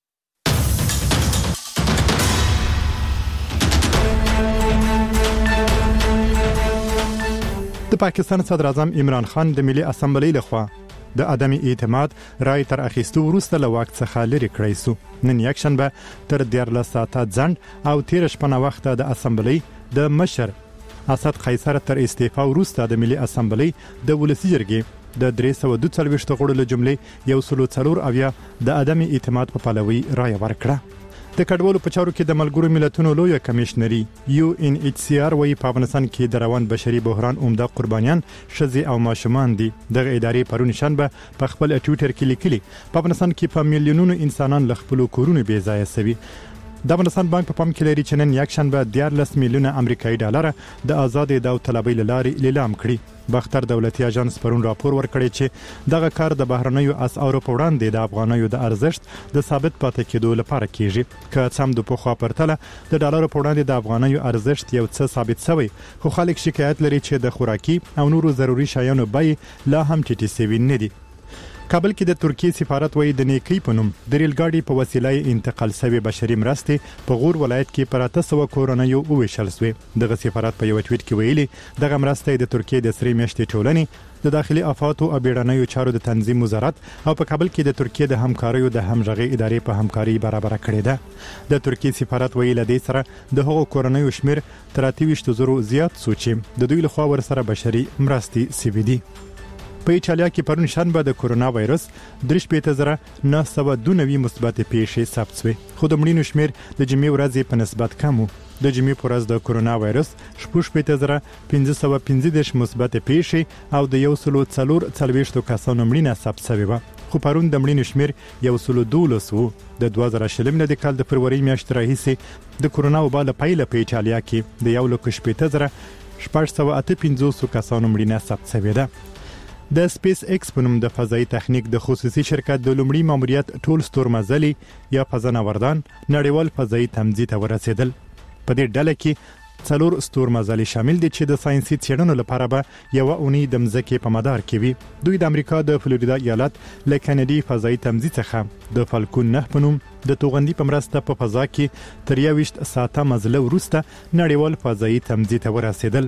د پاکستان صدر اعظم عمران خان د ملي اسمبلی لخوا د عدم اعتماد رای تر اخیستو وروسته له واک څخه لرې کړی سو. نن یکشنبه تر دیارلس ساعته ځنډ او تیر شپه وخت د اسمبلی د مشر اسد قیصر تر استعفا وروسته د ملي اسمبلی د ولسی جرګې د درې سوه دوه څلوېښت غړو له جملې یو سل څلور اویا د عدم اعتماد په پلوي رای ورکړه. د کډوالو په چارو کې د ملګرو ملتونو لوی کمشنري یو ان ایچ سی آر وايي په افغانستان کې د روان بشري بحران عمده قربانیان ښځې او ماشومان دي. دغه ادارې پرون شنبه په خپل ټویټر کې لیکلي په افغانستان کې په میلیونونو انسانان له خپل کورونو بې ځایه سوي. د افغانستان بانک په پام کې لري چې نن یکشنبه دیارلس میلیونه امریکایي ډالر د آزاد داوطلبۍ لارې لیلام کړي. باختر دولتي اژانس پرون راپور ورکړی چې دغه کار د بهرنیو اسعارو په وړاندې د افغانیو د ارزښت د ثابت پاتې کېدو لپاره کیږي. که څم د پخوا پرتله د ډالرو په وړاندې د افغانیو ارزښت یو څه ثابت شوی، خو خلک شکایت لري چې د خوراکي او نورو ضروري شیانو بیې لا هم ټیټې شوي نه دي. کابل کې د ترکیې سفارت وایي د نیکی په نوم د ریل ګاډي په وسیله انتقال شوی بشري مرستې په غور ولایت کې پر اته سوه کورنیو وویشل شوې. دغه سفارت په یو ټویټ کې ویلي دغه مرستې د ترکیې د سرې میاشتې ټولنې د داخلي افاتو او بیړنیو چارو د تنظیم وزارت او په کابل کې د ترکیې د همکاریو د همغږي ادارې په همکاري برابر کړې ده. د ترکیې سفارت ویلي د دې سره د هغو کورنیو شمیر تر اته ویشت زرو زیات سوچي د دوی لخوا ورسره بشري مرستې سوي دي. په ایټالیا کې پرون شنبه د کورونا وایرس درې شپېته زره نه سوه دوه نوي مثبت پیښې ثبت شوې، خو د مړینو شمیر د جمعې ورځې په نسبت کم و. د جمعې په ورځ د کورونا وایرس شپږ شپېته زره پنځه سوه پنځه دېرش مثبت پیښې او د یو سل څلور څلوېښتو کسانو مړینه ثبت شوې وه، خو پرون د مړینو شمیر یو سل دولس و. د دوه زره شلم نه د کال د فروری میاشتې راهیسې د کورونا وبا له پیله په ایټالیا کې د یو لک شپېته زره شپږ سوه اته پنځوس کسانو مړینه ثبت شوې ده. د سپیس ایکس په نوم د فضایي تخنیک د خصوصي شرکت د لومړي ماموریت ټول ستورمزلي یا فضانوردان نړیوال فضایي تمځي ته ورسېدل. په دې ډله کې څلور ستورمزلي شامل دي چې د ساينسي څېړنو لپاره به یوه اونۍ د مځکې په مدار کې وي. دوی د امریکا د فلوریدا ایالت له کینیډي فضایي تمځي څخه د فالکون نه په نوم د توغندي په مرسته په فضا کې تر یوویشت ساعته مزله وروسته نړیوال فضایي تمځي ته ورسېدل.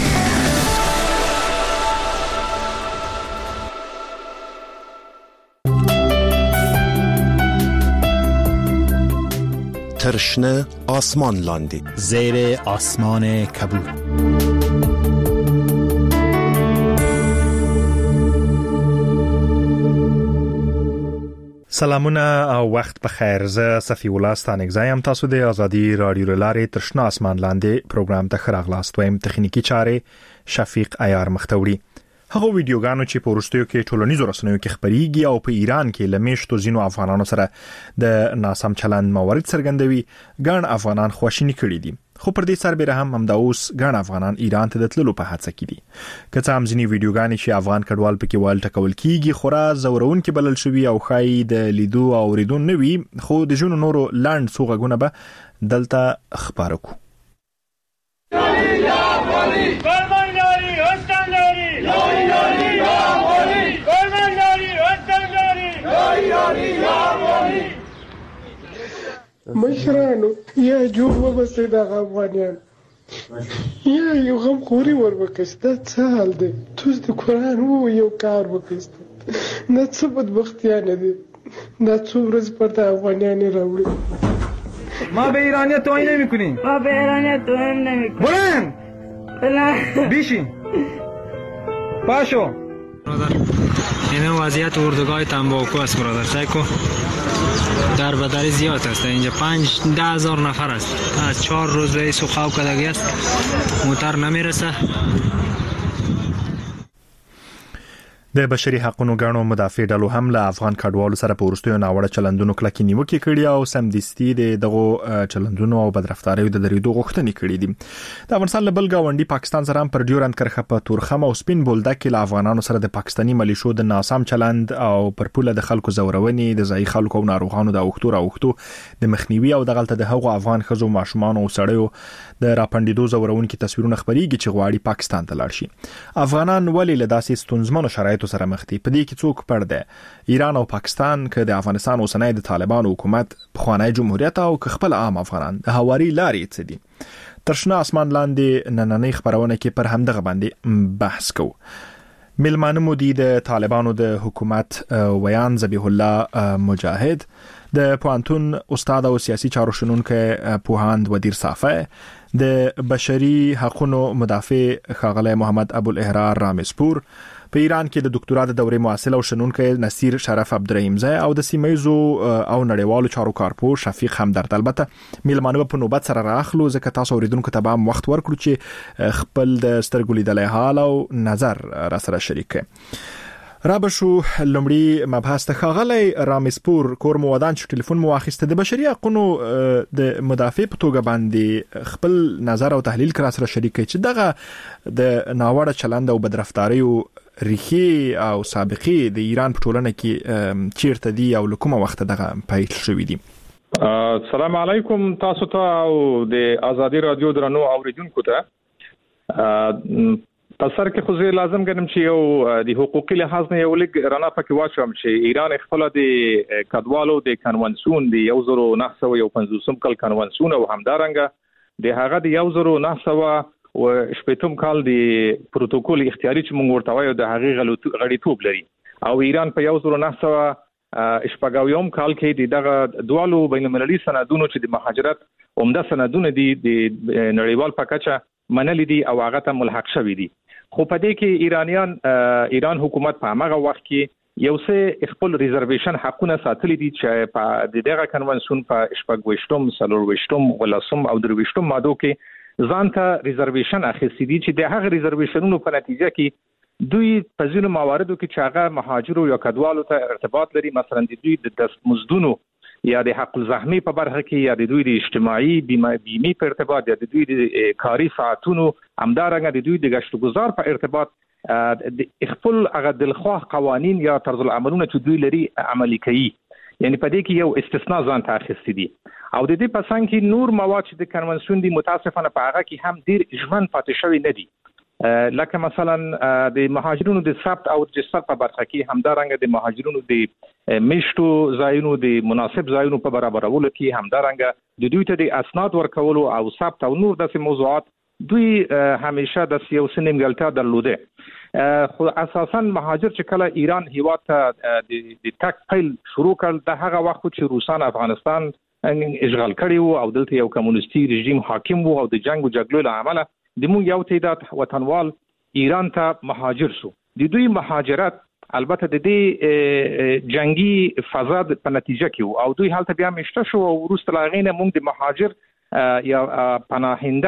ترشنه آسمان لاندې زیر آسمان کبود. سلامونه او وخت بخیر. زه صفی الله ستانګزایم. تاسو د ازادي رادیو لارې ترشنه آسمان لاندې پروګرام ته خراغلاست. وایم تخنیکی چارې شفیق عیار مختوري. هغه ویډیوګانو چې په وروستیو کې ټولنیزو رسنیو کې خبريږي او په ایران کې لمیشتو زینو افغانانو سره د ناسم چلند موارد څرګندوي، ګڼ افغانان خواشینی کړي دي. خو پر دې سربېره هم همدا اوس ګڼ افغانان ایران ته د تللو په هڅه کې دي. که څه هم ځینې ویډیوګانې چې افغان کډوال پکې وال ټکول کیږي خورا زورونکي بلل شوي او ښایي د لیدو او اوریدو نه وي، خو د ژوند نورو لاند څو غږونه به دلته خپاره کړو. مشرانو یا جوړ وبسئ دغه افغانیان، یا یو غم خوري ور وکړئ. دا څه حال دی؟ توس د قرآن و یو کار وکړئ. دا څه بدبختیانه دي؟ دا څو ورځې پر د افغانیانې راوړي. ما به ایرانیت توهین نمی‌کنیم. ما به ایرانیت توهین نمی‌کنیم. بلند بیشین پاشو. این وضعیت اردوگاه تنباکو است برادر، سایکو در بدری زیاد است. اینجا پنج ده هزار نفر است. از چهار روز رئیس و خواب کدگی است، موتر نمیرسه. د بشري حقوقو غاڼو مدافع ډلو هم له افغان کډوالو سره په ورستیو ناوړه چلندونو کلکې نیوکې کړي او سمدستي د دغه چلندونو او بدرفتاریو د دریدو غوښتنې کړې دي. د افغانستان له بل ګاونډي پاکستان سره هم پر ډیورند کرښه په تورخم او سپین بولدک کې له افغانانو سره د پاکستاني ملیشو د ناسم چلند او پر پوله د خلکو زورونې د ځای خلکو او ناروغانو د اوښتو راوښتو د مخنیوي او دغلته د هغو افغان ښځو ماشومان او سړیو د راپندیدو زورونکي تصویرونه خبريږي چې غواړي پاکستان ته لاړ شي. افغانان ولې له داسې ستونزمنو شرایطو سره مخ دي؟ په دې کې څوک پړ دی؟ ایران او پاکستان که د افغانستان اوسنۍ د طالبانو حکومت پخوانی جمهوریت او که خپل عام افغانان د هواري لارې څه دي؟ تر شنه اسمان لاندې نننۍ خبرونه کې پر همدغه باندې بحث کوو. میلمانه مو دي د طالبانو د حکومت ویان ذبیح الله مجاهد، د پوهنتون استاد او سیاسي چارو شنونکی پوهاند ودیر صافی، د بشري حقوقو مدافع ښاغلی محمد ابوالاحرار رامزپور، په ایران کې د ډاکټرا د دورې محصل او شنونکی نصیر شرف عبدالرحیمزی او د سیمایزو او نړیوالو چارو کارپو شفیق همدرد. البته میلمانه په نوبت سره راخلو ځکه تاسو اوریدونکو ته به وخت ورکړو چې خپل د سترګو لیدلې حال او نظر را سره شریک کړي. را بشو لمړی مبحث ته ښاغلی رامزپور کور مو ودان چې ټلیفون مو واخیسته د بشري حقوقو د مدافع په توګه باندې خپل نظر او تحلیل کرا سره شریک کړي چې دغه د ناوړه چلند او بدرفتاریو ریښې او سابقې د ایران په ټولنه کې چیرته دي او له کومه وخته دغه پیل شوي دي؟ السلام علیکم تاسو ته او د آزادي رادیو درنو اوریدونکو ته. په سر کې خو زه لازم ګڼم چې یو د حقوقي لحاظ نه یو لږ رڼا پکې واچوم چې ایران خپل د کډوالو د کنونسیون د یو زرو نه سوه یو پنځوسم کال کنونسیون او همدارنګه د هغه د یو زرو نه سوه او شپږم کال د پروتوکول اختیاري چې موږ ورته وایو د هغې غړیتوب لري او ایران په یو زرو نه سوه شپږاویم کال کې دغه دوالو بین المللي سندونو چې د مهاجرت عمده سندونه دي د نړیوال په کچه منلي دي او هغه ته ملحق شوي دي. خو په دې کې ایرانیان ایران حکومت په هغه وخت کې یو څه خپل ریزرویشن حقونه ساتلي دي چې په دغه کنونسیون په شپږویشتم څلورویشتم ولسم او درویشتم ماده کې ځان ته ریزرویشن اخیستي دي چې د هغه ریزرویشنونو په نتیجه کې دوی په ځینو مواردو کې چې هغه مهاجرو یا کډوالو ته ارتباط لري، مثلا د دوی د دستمزدونو یا د حق الزحمي په برخه کې یا د دوی د اجتماعي بیمه په ارتباط یا د دوی د کاري ساعتونو همدارنګه د دوی د گشت گذار په ارتباط د خپل هغه دلخواه قوانین یا طرز العملونه چې دوی لري عملي کوي. یعنی په دې کې یو استثناء ځان ته اخیستی دي او د دې په څنګ کې نور مواد چې د کنونسیون دي متاسفانه په هغه کې هم ډیر ژمن پاتې شوی نه دي، لکه مثلا د مهاجرونو د ثبت او رجستر په برخه کې همدارنګه د مهاجرونو د میشتو ځایونو د مناسب ځایونو په برابرولو کې همدارنګه د دوی ته د اسناد ورکولو او ثبت او نور داسې موضوعات دوی همیشه د یو سنیمګلتیا درلوده. خو اساسا مهاجر چې کله ایران هیواد ته د تک پیل شروع کړ د هغه وخت چې روسان افغانستان اشغال کړی وو او دلته یو کمونیستي رژیم حاکم وو او د جنگ او جګړو له امله د موږ یو تعداد وطنوال ایران ته مهاجر شو. د دوی مهاجرت البته د دې جنگي فضا په نتیجه کې او دوی حالت بیا مشته شو او وروسته لاغینه موږ د مهاجر یا پناهنده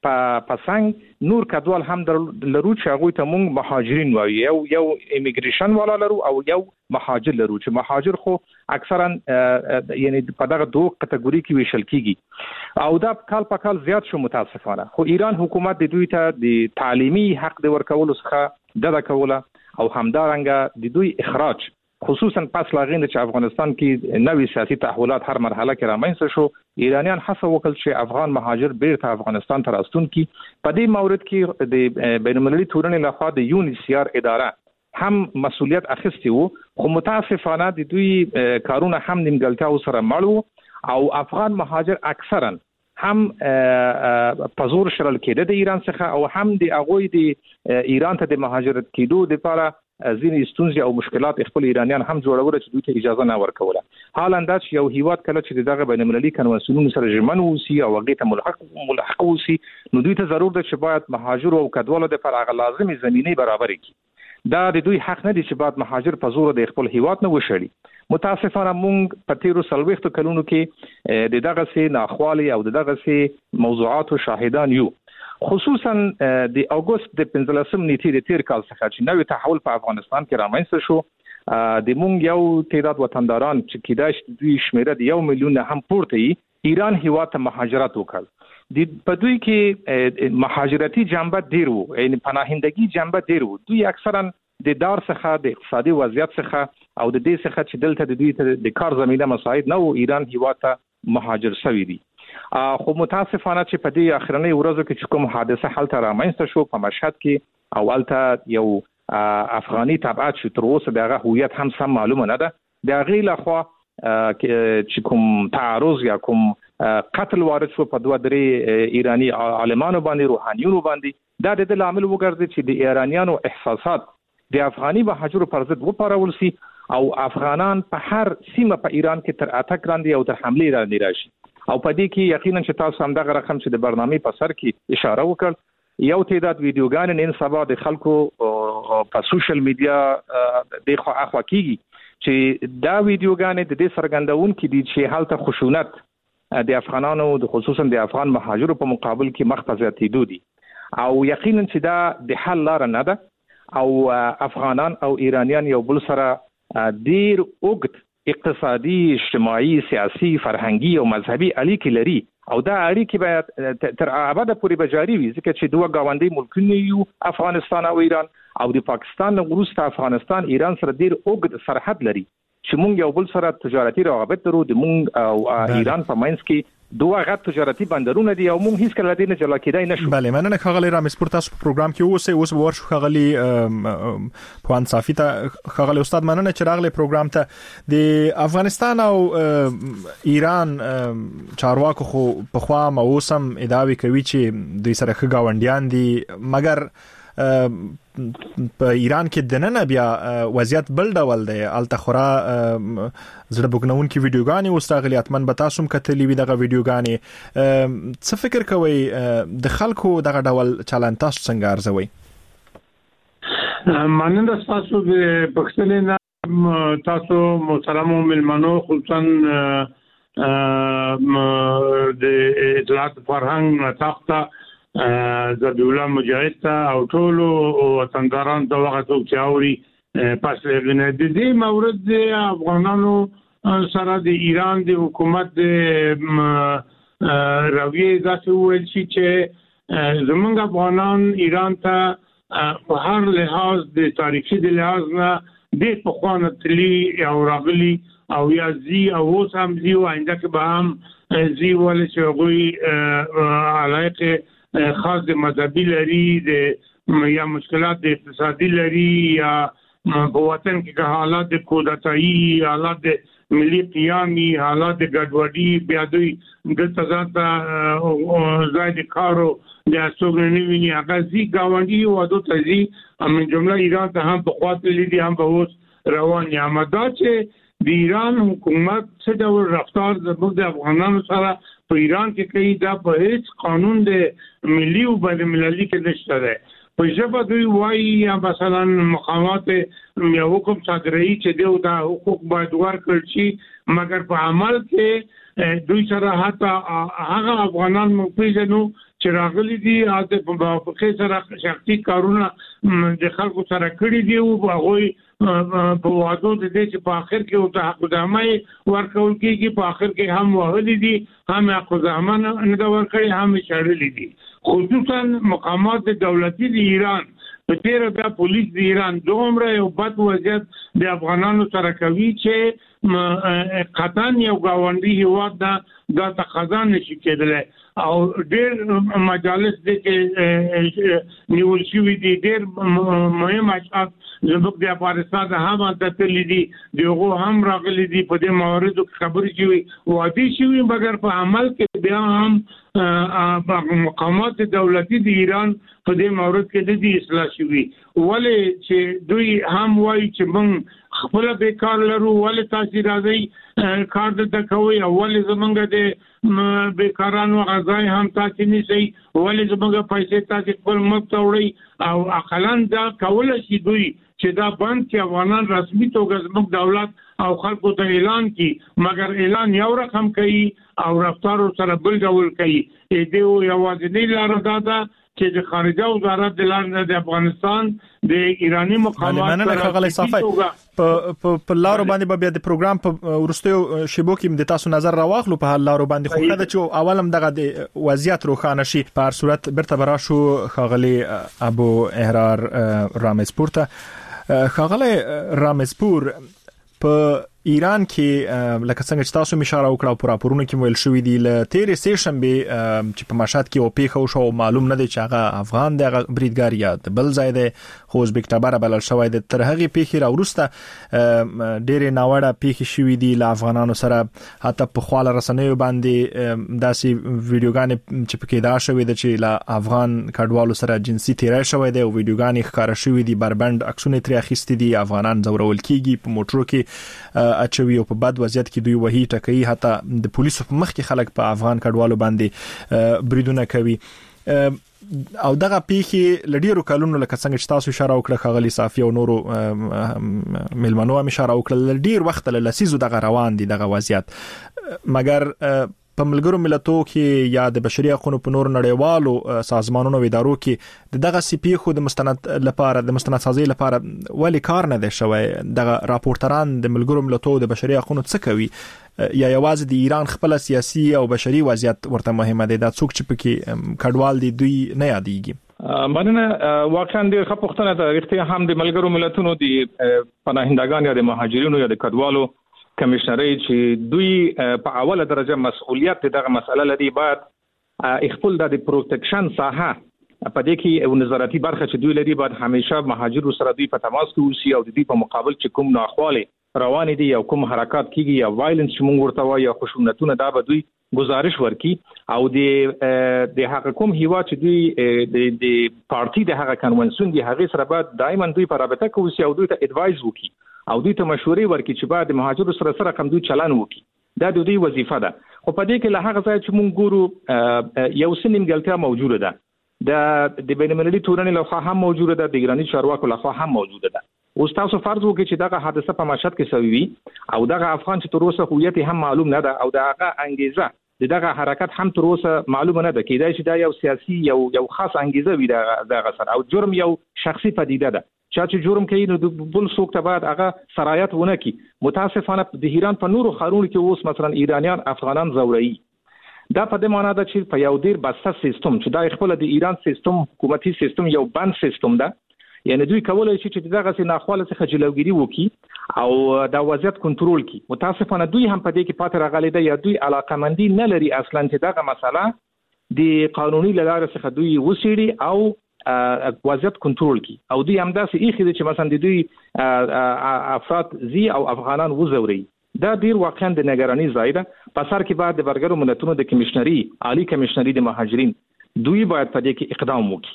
په پسنګ نور کډوال هم لرو چې هغه ته موږ مهاجرین وایو یو یو ایمیګریشن والا لرو او یو مهاجر لرو چې مهاجر خو اکثرا یعنی په دغه دوه کټګوري کې ویشل کیږي او دا کال په کال زیات شو متاسفانه خو ایران حکومت د دوی ته د تعلیمي حق د ورکولو څخه ډډه کوله او همدارنګه د دوی اخراج خصوصا پس لاغین چې افغانستان کې نوې سیاسي تحولات هر مرحله کې رامنځته شو ایرانیان هڅه وکړ چې افغان مهاجر بیرته افغانستان ته راستون کی په دې مورد کې د بین المللي تورنې لخوا د یو ان سی آر اداره هم مسؤلیت اخیستی وو خو متاسفانه د دوی کارونه هم نیمګړتیا سره مړ او افغان مهاجر اکثرا هم پزور شرل کېده د ایران څخه او هم د اغوی د ایران ته د مهاجرت کېدو لپاره ځینې ستونزې او مشکلات خپل ایرانیان هم جوړول چې دوی ته اجازه نه ورکوله حال انداز یو هیواد کله چې دغه بین المللي کنوانسیونونو سره ژمن وسی او هغه ته ملحق ملحق وسی نو دوی ته ضرور ده چې باید مهاجر او کډوالو د پر هغه لازمي زمينه برابر کړي دا د دوی حق نه دي چې بعد مهاجر په زور د خپل هیواد نه وشړي متاسفانه مونږ په تیرو سلويختو کلونو کې د دغه سي ناخوالي او دغه سي موضوعات او شاهدان یو خصوصا د اگست د پنځلسم نیټې د تیر کال څخه چې نوې تحول په افغانستان کې رامنځته شو د مونږ یو تعداد وطنداران چې کېدای شي دوی شمیره د یو میلیون هم پورته ایران هیواد ته مهاجرت وکړ د په دوی کې مهاجرتي جنبه ډیر وو یعنی پناهندګي جنبه ډیر وو دوی اکثرا د دار څخه د اقتصادي وضعیت څخه او د دې څخه چې دلته د دوی ته د کار زمينه مساعد نه وو ایران هیواد ته مهاجر شوی دي خو متاسفانه چې په دې اخرنۍ ورځو کې چې کوم حادثه حالت رامنځته شو په مشهد کې اولته یو افغاني تبعات چې تر اوسه دغه هویت هم سم معلومه نه ده د غیر لخوا چې کوم تعرض یا کوم قتل وارد شو په دوه درې ایرانی عالمانو باندې روحانيونو باندې دا د عامل وګرځي چې د ایرانیانو احساسات د افغاني مهاجرو پر ضد وپارول سي او افغانان په هر سیمه په ایران کې تر اتک لاندې او تر حمله لاندې راشي او په دې کې یقینا چې تاسو هم دغه رقم چې د برنامه په سر کې اشاره وکړ یو تعداد ویډیوګان نن سبا د خلکو په سوشل میډیا د خو اخوا کیږي چې دا ویډیوګان د دې سرګندون کې دي چې حالت خشونت د افغانانو د خصوصا د افغان مهاجرو په مقابل کې مختزاتي دي او یقینا چې دا د حل لار نه ده او افغانان او ایرانیان یو بل سره ډیر اوږد اقتصادي اجتماعي سیاسي فرهنګي او مذهبي اړیکې لري او دا اړیکې باید تر ابده پورې بجاري وي ځکه چې دوه گاونډي ملکونه یو افغانستان او ایران او د پاکستان وروسته افغانستان ایران سره ډیر اوږد سرحد لري چې مونږ یو بل سره تجارتي روابط لرو د مونږ او ایران په منځ کې دوه غټ تجارتي بندرونه دي او مونږ هیڅ کله دې نه جلا کېدای نشو بله مننه خغلی رامز پور تاسو په پروګرام کې اوسه اوس ورشو خغلی پوان صافی ته خغلی استاد مننه چې راغلی پروګرام ته د افغانستان او ایران چارواکو خو په خوا موسم ادعاوی کوي چې دوی سره ښه گاونډیان دي مګر په ایران کې دننه بیا وضعیت بل ډول دی التخرا زړه بګنون کې ویډیوګانې واستغلی اتمن به تاسو هم کتلې وي دغه ویډیوګانې څه فکر کوئ د خلکو دغه ډول چلند تاسو څنګه ارزوي مننه تاسو د پښتنې تاسو محترم ملمنو خصوصا د اطلاعات فرهنګ تاخته زبی الله مجاهد ته او ټولو وطنداران ته وخت او چاوري پس لګنه د دې مورد د افغانانو سره د ایران د حکومت د رویه داسې ویل شي چې زمونږ افغانان ایران ته په هر لحاظ د تاریخي د لحاظ نه د پخوانه تلی او راغلي او یا زی او اوس هم زی او آینده کې به هم زی ولې چې هغوی علاقه خاص د مذهبي لري د یا مشکلات د اقتصادي لري یا په وطن کې حالات د کودتایي حالات د ملي قیامي حالات د ګډوډي بیا دوی د تزاد زائد کارو د اسوګنی ویني هغه زی گاونډي او د تزي هم جمله ایران ته هم په خاطر لیدي هم به اوس روان یا مدا چې د ایران حکومت څه ډول رفتار زموږ د افغانانو سره په ایران کې کوي دا په هیڅ قانون د ملي او بین المللي کې نشته ده په ژبه دوی وایي یا مثلا مقامات یا حکم صادري چې دیو دا حقوق باید ورکړل شي مګر په عمل کې دوی سره حتی هغه افغانان مو پیژنو چې راغلي دي او په موافقه سره شخصي کارونه د خلکو سره کړی دي او هغه په وادو د دې چې په اخر کې او تحقیقات ورکول کېږي په اخر کې هم وهلي دي هم تحقیقات نه دا ورکړي هم شړلي دي خصوصا مقامات دولتي د ایران په تیر بیا پولیس د ایران دومره یو بد وضعیت د افغانانو سره کوي چې قطعاً یو گاونډي هیواد دا د تقاضا نشي کېدلی او ډېر مجالس دي چې نیول شوي دي ډېر مهم اشخاص زموږ د افغانستان هم تللي دي دغه هم راغلي دي په دې مواردو خبرې شوي وادي شوي مګر په عمل کې بیا هم مقامات دولتي د ایران په دې مورد کې د دې اصلاح شوي ولې چې دوی هم وایي چې موږ خپل بیکار لرو ولې تاسو راځي کار د کوي او ولې زمونږ د بیکارانو غذای هم تاسو نشي ولې زمونږ پیسې تاسو خپل ملک ته وړي او اقلن دا کول شي دوی چې دا بند چې افغانان رسمي توګه زموږ دولت او خلکو ته اعلان کړي مګر اعلان یو رقم کوي او رفتار سره بل ډول کوي دې یو یوازینی لار ده چې د خارجه وزارت د لارې د افغانستان د ایرانی مقامات په په لارو باندې بیا د پروګرام په ورستیو شیبو کې د تاسو نظر راواخلو په حال لارو باندې خو خدای چې اولم دغه د وضعیت روښانه شي په هر صورت برته براشو خاغلی ابو احرار رامزپور ته خاغلی رامزپور په ایران کې لکه څنګه چې تاسو اشاره وکړه په راپورونو کې ویل شوې دي ل تیرې سه شنبه چې په مشهد کې او پیښه شو معلوم نه دی چې هغه افغان دی بریدګر یا د بل ځای دی خو ازبکټبر بلل شوی دی تر هغه پیښه راورسته ډېرې ناوړه پیښې شوې دي ل افغانانو سره حتی په خواله رسنیو باندې داسې ویډیوګانې چې پکې دا شوې ده چې ل افغان کډوالو سره جنسي تیری شوی دی او ویډیوګانې ښکاره شوې دي بربند عکسونه ترې اخیستي دي افغانان زورول کیږي په موټرو کې اچوي او په بد وضعیت کې دوی وਹੀ ټکوي حتی د پولیسو په مخ کې خلک په افغان کډوالو باندې بریدونه کوي او دغه پیښې لډیرو کلونو لکه څنګه چې تاسو اشاره وکړه خغلی صافي او نورو ملمنو هم اشاره وکړه لډیر وخت له لسیزو دغه روان دي دغه وضعیت مګر په ملګرو ملتونو کې یا د بشري حقوقو په نور نړیوالو سازمانونو او ادارو کې دغه سی پی خو د مستند لپاره د مستند سازي لپاره ولی کار نه دی شوی دغه راپورټران د ملګرو ملتونو د بشري حقوقو څخه کوي یا یوازې د ایران خپل سیاسي او بشري وضعیت ورته مهمه دی دا څوک چې پکې کډوال دي دوی نه یادېږي باندې واقعا د خپختنه د اړتیا هم د ملګرو ملتونو د پناهندگان یا د مهاجرینو یا د کډوالو کمشنري چې دوی په اوله درجه مسؤلیت دغه مسله لري باید خپل د پروټیکشن ساحه په دې کې یو نظارتي برخه چې دوی لري باید همیشه مهاجرو سره دوی په تماس کې اوسي او د دې په مقابل چې کوم ناخواله روان دي او کوم حرکت کیږي یا وایلنس چې موږ ورته وایو یا خشونتونه دا به دوی گزارش ورکي او د د هغه کوم هیوا چې دوی د د پارټي د هغه کنونسیون دی هغه سره باید دایماً دوی په رابطه کې اوسي او دوی ته اډوایز وکړي او دوی ته مشورې ورکړي چې باید مهاجرو سره سره کوم دوی چلن وکړي دا د دوی وظیفه ده خو په دې کې له هغه ځای چې موږ ګورو یو سنیم ګلتیا موجوده ده د د بینالمللي تورنۍ لخوا هم موجوده ده د ایرانی چارواکو لخوا هم موجوده ده اوس تاسو فرض وکړئ چې دغه حادثه په مشهد کې شوې وي او دغه افغان چې تر اوسه هویت هم معلوم نه ده او دغه انګیزه دغه حرکت هم تر اوسه معلومه نه ده کېدای شي دا یو سیاسي یو یو خاص انګیزه وي دغه سره او جرم یو شخصي پدیده ده چې جرم کوي نو د بل څوک ته بعد هغه سرایت ونه کی متاسفانه د ایران په نورو خارونو کې اوس مثلا ایرانیان افغانان زوري دا په دې معنی ده چې په یو ډیر بسته سیستم چې دا خپل د ایران سیستم حکومتي سیستم یو بند سیستم ده یعنی دوی کولای شي چې دغه سي ناخواله څخه جلوګیری وکړي او دا وضعیت کنټرول کړي متاسفانه دوی هم په دې کې پاتې راغلي ده یا دوی علاقمندي نه لري اصلا چې دغه مسله د قانوني لارې څخه دوی وسیړي او وضعیت کنټرول کړي او دوی هم داسې ایخي چې مثلا د دوی افراد زی او افغانان وزوري دا ډیر واقعا د نگرانی ځای ده په سر کې بعد د برګرو ملتونو د کمشنري عالی کمشنري د مهاجرین دوی باید په دې کې اقدام وکړي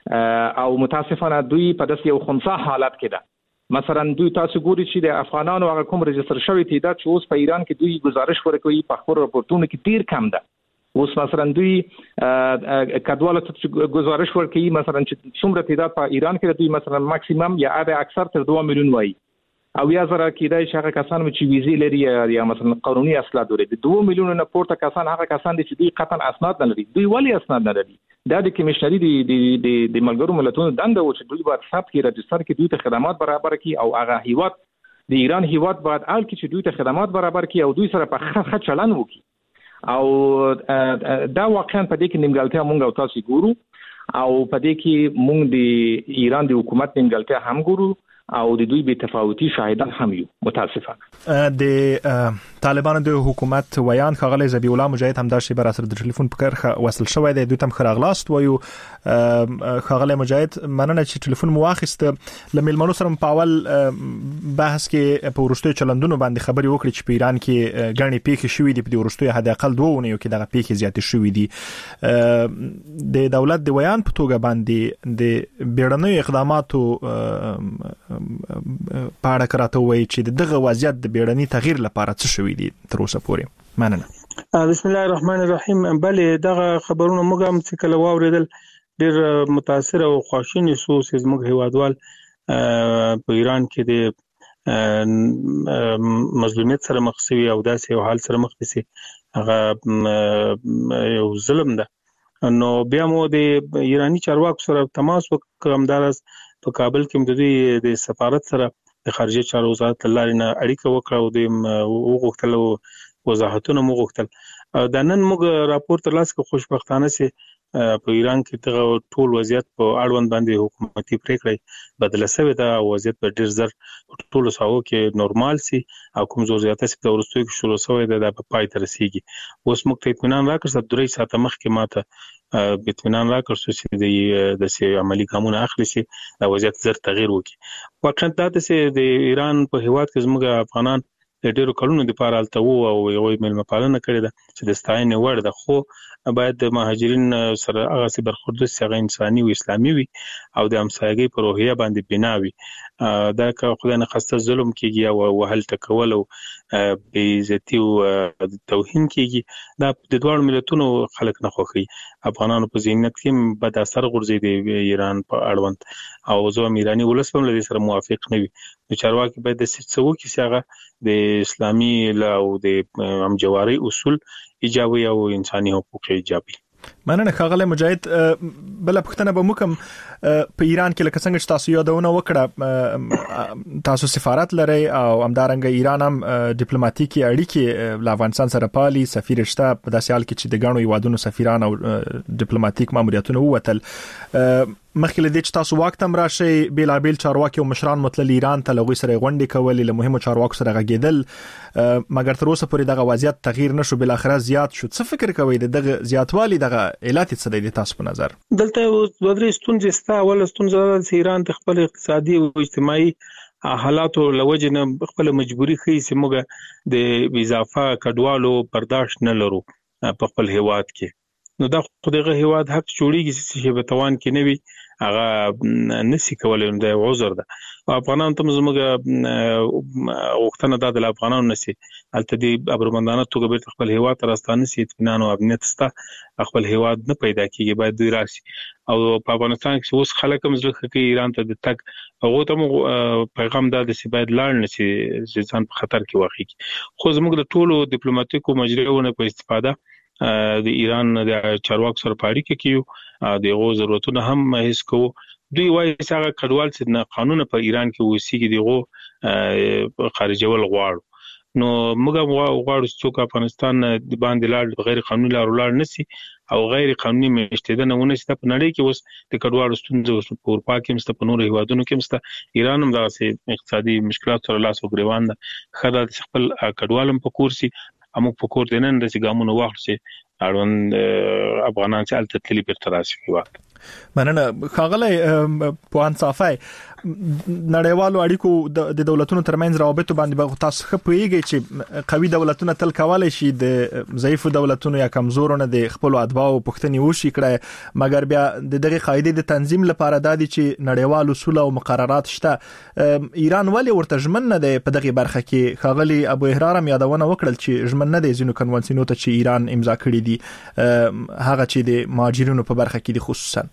او متاسفانه دوی په داسې یو خنثی حالت کې ده مثلا دوی تاسو ګوري چې د افغانانو هغه کوم رجستر شوی تعداد چې اوس په ایران کې دوی گزارش ورکوي په خبرو راپورټونو کې ډیر کم ده اوس مثلا دوی کډوالو ته گزارش ورکوي مثلا چې څومره تعداد په ایران کې دوی مثلا ماکسیمم یا اکثر تر دوه میلیون وایي او یا زره کېدای شي هغه کسان چې ویزې لري یا مثلا قانوني اسناد لري د دوه میلیون نه پورته کسان هغه کسان دي چې دوی قطعا اسناد نه لري دوی ولی اسناد نه لري دا د کمیشنري د د د ملګرو ملتونو دنده و چې دوی باید ثبت کړي رجستر کړي دوی ته خدمات برابر کړي او هغه هیواد د ایران هیواد باید آل کې چې دوی ته خدمات برابر کړي او دوی سره په ښه چلند وکړي او دا واقعا په دې کې نیمګړتیا مونږ او تاسو ګورو او په دې کې مونږ د ایران د حکومت نیمګړتیا هم ګورو او د دوی بې تفاوتي شاهدان هم یو متاسفانه. د طالبانو د حکومت ویان ښاغلی ذبیح الله مجاهد هم دا شیبه را سره د ټلیفون په کرخه وصل شوی دی، دوی ته هم ښه راغلاست وایو. ښاغلی مجاهد مننه چې ټلیفون مو واخیسته. له میلمنو سره په اول بحث کې په وروستیو چلندونو باندې خبرې وکړې چې په ایران کې ګڼې پیښې شوي دي، په دې وروستیو حداقل دوه اونیو کې دغه پیښې زیاتې شوي دي. د دولت د ویان په توګه باندې د بیړنیو اقداماتو په اړه کراته وایي چې دغه وضعیت د بیړني تغییر لپاره څه شوي دي تر اوسه پورې. مننه. بسم الله الرحمن الرحیم. بلې دغه خبرونه موږ هم چې کله واوریدل ډېر متاثر او خواشینی سو چې زموږ هیوادوال په ایران کې د مظلومیت سره مخ شوي او داسې یو حال سره مخ دي هغه یو ظلم ده. نو بیا مو د ایرانی چارواکو سره تماس وکړ، همدارس په کابل کې د دوی د سفارت سره د خارجه چارو وزارت لارې نه اړیکه وکړه او د وغوښتل وضاحتونه مو غوښتل. د نن موږ راپور ترلاسه کړ خوشبختانه سي په ایران کې دغه ټول وضعیت په اړوند باندې حکومتي پریکړې بدله شوې ده او وضعیت په ډیر زر ټول ساو کې نورمال سي او کوم زور زیاته سي د ورستوي کې شروع شوې ده د پای تر رسیدي. اوس موږ ته اطمینان راکړ چې درې ساعته مخکې ماته اطمینان راکړ چې د د سي عملی ګامونه اخلي سي د وضعیت زر تغییر وکړي. واقعا دا چې د ایران په هیواد کې زموږ افغانان د ډیرو کلونو لپاره الته وو او یو ملمه پالنه کړې ده چې د ستاینې وړ ده، خو باید د مهاجرین سره هغه سي برخورد چې انساني او اسلامي وي او د همسایګۍ په روحیه باندې بنا وي. دا که خدای نه خسته ظلم کیږي او وهل ټکول او بې عزتي او توهین کیږي دا د دوه ملتونو خلک نه خوښي. افغانانو په ذهنیت کې بد اثر غورځي د ایران په اړوند او زه ایرانی ولس په لدې سره موافق نه وي. نو چارواکي باید د څه وکړي چې هغه د اسلامي او د همجواري اصول ایجابي او انساني حقوق ایجابي. مننه. ښاغلی مجاهد بل پښتنه به موکم په ایران کې لکه څنګه چې تاسو یادونه وکړه تاسو سفارت لري او همدارنګه ایران هم ډیپلوماټیکي اړیکې له افغانستان سره پالي، سفیر شته په داسې حال کې چې د ګڼو هیوادونو سفیران او ډیپلوماټیک ماموریتونه ووتل. مخکې له دې چې تاسو وخت هم راشي بیلابیل چارواکي او مشران متل ایران ته لغوي سره غونډې کولې، له مهمو چارواکو سره غږیدل، مګر تر اوسه پورې دغه وضعیت تغییر نشو، بل اخره زیات شو. څه فکر کوئ د دغه زیاتوالي دغه علت څه دی تاسو په نظر؟ دلته دوه درې ستونزې شته. اول ستونزه ده چې ایران د خپل اقتصادي او اجتماعي حالاتو لوجه نه خپل مجبوری خي چې موږ د اضافه کډوالو برداشت نه لرو په خپل هیواد کې. نو دا خو دغه هیواد حق جوړیږي چې په توان کې نه وي هغه نسی کولای نو د عذر ده. افغانان ته زموږ وختونه د افغانانو نسی الته دی ابرمندانه توګه بیرته خپل هیواد راستانه سي اطمینان او امنیت ستا خپل هیواد نه پیدا کیږي، باید دوی راشي. او په افغانستان کې اوس خلک هم ځکه کې ایران ته د تک هغه ته پیغام دا د سی باید لاړ نشي چې ځان په خطر کې واقع کی. خو زموږ د ټولو ډیپلوماټیکو مجریونه په استفاده د ایران د چارواکو سره پاړی کې کیو دغه ضرورتونه هم هیڅ کو. دوی وایي چې هغه کډوال چې نه قانون په ایران کې وسیږي دغه خارجول غواړو. نو موږ غواړو چې افغانستان د باندې لاړ غیر قانوني لار لاړ نسی او غیر قانوني مشتدنه ونه ست په نړۍ کې اوس د کډوالو ستونزې په اروپا کې مست په نورو هیوادونو کې مست ایران هم دغه اقتصادي مشکلات سره لاس او ګریوان ده. خدای خپل کډوالم په کورسي امو په کور دینن د ګامونو واخلسي اړوند افغانان چې الته تللی بیرته راشي وخت. مننه. ښاغلی پوهاند صافی نړیوالو اړیکو د دولتونو ترمنځ روابط باندې به تاسو ښه پوهیږئ چې قوي دولتونه تل کولای شي د ضعیفو دولتونو یا کمزورو د خپل اتباعو پوښتنې وشي کړي، مګر بیا د دغه قاعده د تنظیم لپاره د دې چې نړیوال اصول او مقررات شته. ایران ولې ورته ژمن نه دی په دغه برخه کې؟ ښاغلی ابو احرام یادونه وکړل چې ژمن نه دی ځینو کنوانسیونو ته چې ایران امضا کړي دي، هغه چې د مهاجرینو په برخه کې دي خصوصا.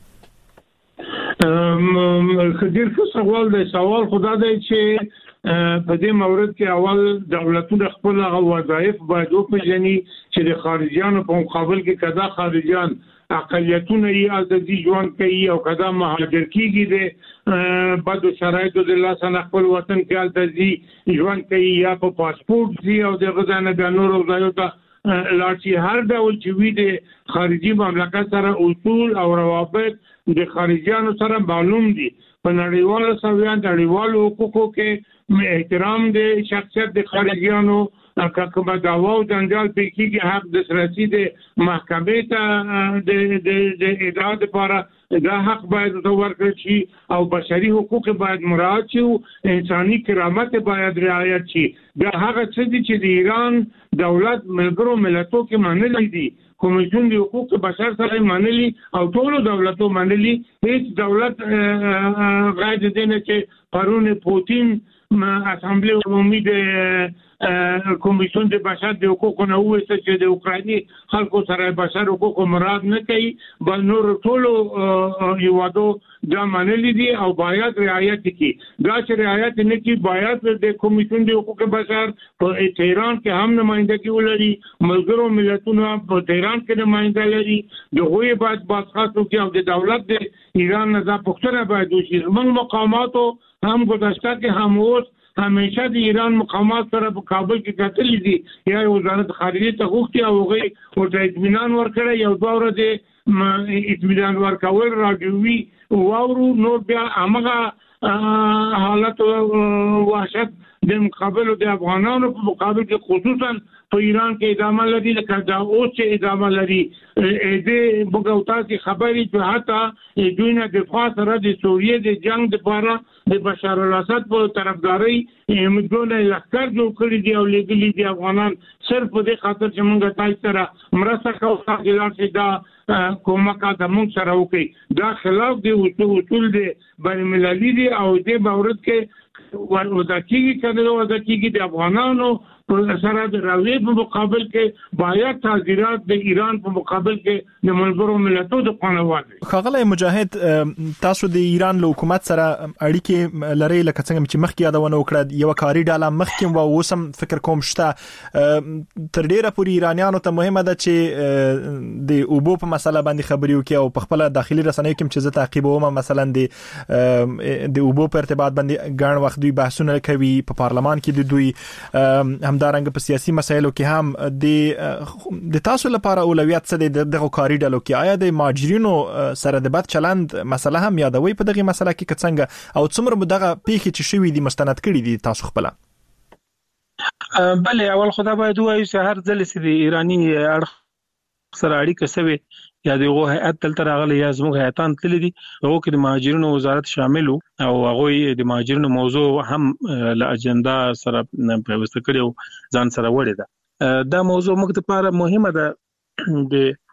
خدیر څه سوال دی؟ سوال خدا دی چې په دې مورد کې اول دولتونه خپل وظایف باید وپېژني چې د خارجيانو په مقابل کې کدا خارجيان اقلیتونه یې ازادي ژوند کوي او کدا مهاجر کیږي د بده شرایطو د لاسه خپل وطن کې ازادي ژوند کوي یا په پاسپورت دی او د غزانه د نورو ځایو ته لاړشي. هر ډول چې وي د خارجي مملکت سره اصول او روابط د خارجيانو سره معلوم دي. په نړیوالو سویان نړیوالو حقوقو کې احترام د شخصیت د خارجيانو کومه دعوا او جنجال پکې حق د سراسي د محکمې ته د د اداره لپاره دا حق باید ورکړل شي او بشري حقوق باید مراعات شي او انساني کرامت باید رعایت شي. دا هغه څه دي چې د ایران دولت ملګرو ملتونو کې منلي دي. کمیسیون د حقوق بشر سره منلي او ټول دولتو منلي. هیڅ دولت غیر دې نه چې پرون پوتین اسامبلی عمومي د کمیسیون د بشر د حقوقو نه وایي چې د اوکرایني خلکو سره بشر حقوق مراعات نه کوي بل نور ټول یوادو دا منلي دي او باید رعایت کړي. دا چې رعایت نه کوي باید د کمیسیون د حقوق بشر په تهران کې هم نمائندګي ولري. ملګرو ملتونو په تهران کې نمائنده لري. د هوی باید باسخاتو کې او د دولت د ایران نه دا پښتنه باید وشي. موږ مقاماتو هم گذشته کې هم اوس همیشه د ایران مقامات سره په کابل کې کتلې دي یا وزارت خارجه ته غوښتي او هغه ورته اطمینان ورکړي یو دوه ورځې اطمینان ورکول راډیوي واورو نور بیا هغه حالت وحشت د مقابل د افغانانو په مقابل کې خصوصا په ایران کې ادامه لري لکه دا اوس چې ادامه لري د بوګوتا کې خبرې چې حتی دوی نه د خاص سره د سوریې د جنگ لپاره د بشار الاسد په طرفداري موږ لخر جوړ کړی دی او لګلي دي افغانان صرف په دې خاطر چې موږ تاسو سره مرسته کوو چې دا کومه د موږ سره وکړي. دا خلاف دی اصول دی بین المللي دي او د باورت کې وداکیږي کله وداکیږي د افغانانو سره د راوی په مقابل کې باید تعزیرات د ایران په مقابل کې د ملګرو ملتونو د قانون خغله مجاهد تاسو د ایران له حکومت سره اړیکې لري لکه څنګه چې مخکې یادونه وکړه یو کاری ډاله مخکې و اوسم فکر کوم شته تر ډیره پوری ایرانیانو ته مهمه ده چې د اوبو په مسله باندې خبري وکړي او په خپل داخلي رسنیو کې چې زه تعقیبوم مثلا د د اوبو په ارتباط باندې ګڼ وخت دوی بحثونه کوي په پارلمان کې د دوی همدارنګه په سیاسي مسایلو کې هم د د تاسو لپاره اولویت څه دی دغه کاری ډلو کې آیا د ماجرینو سره د بد چلند مسله هم یادوي په دغه مسله کې څنګه او څومره دغه پیښې چې شوې دي مستند کړي دي تاسو خپل؟ بله اول خدا باید وایو چې هر ځل چې د ایرانی اړخ سره اړیکه سوي یا دغه هیئت تل تر غلي یا زموږ هیئتان تل دي هغه کې د مهاجرینو وزارت شامل او هغه د مهاجرینو موضوع هم له اجنډا سره پیوسته کړو ځان سره وړي ده. دا موضوع موږ لپاره مهمه ده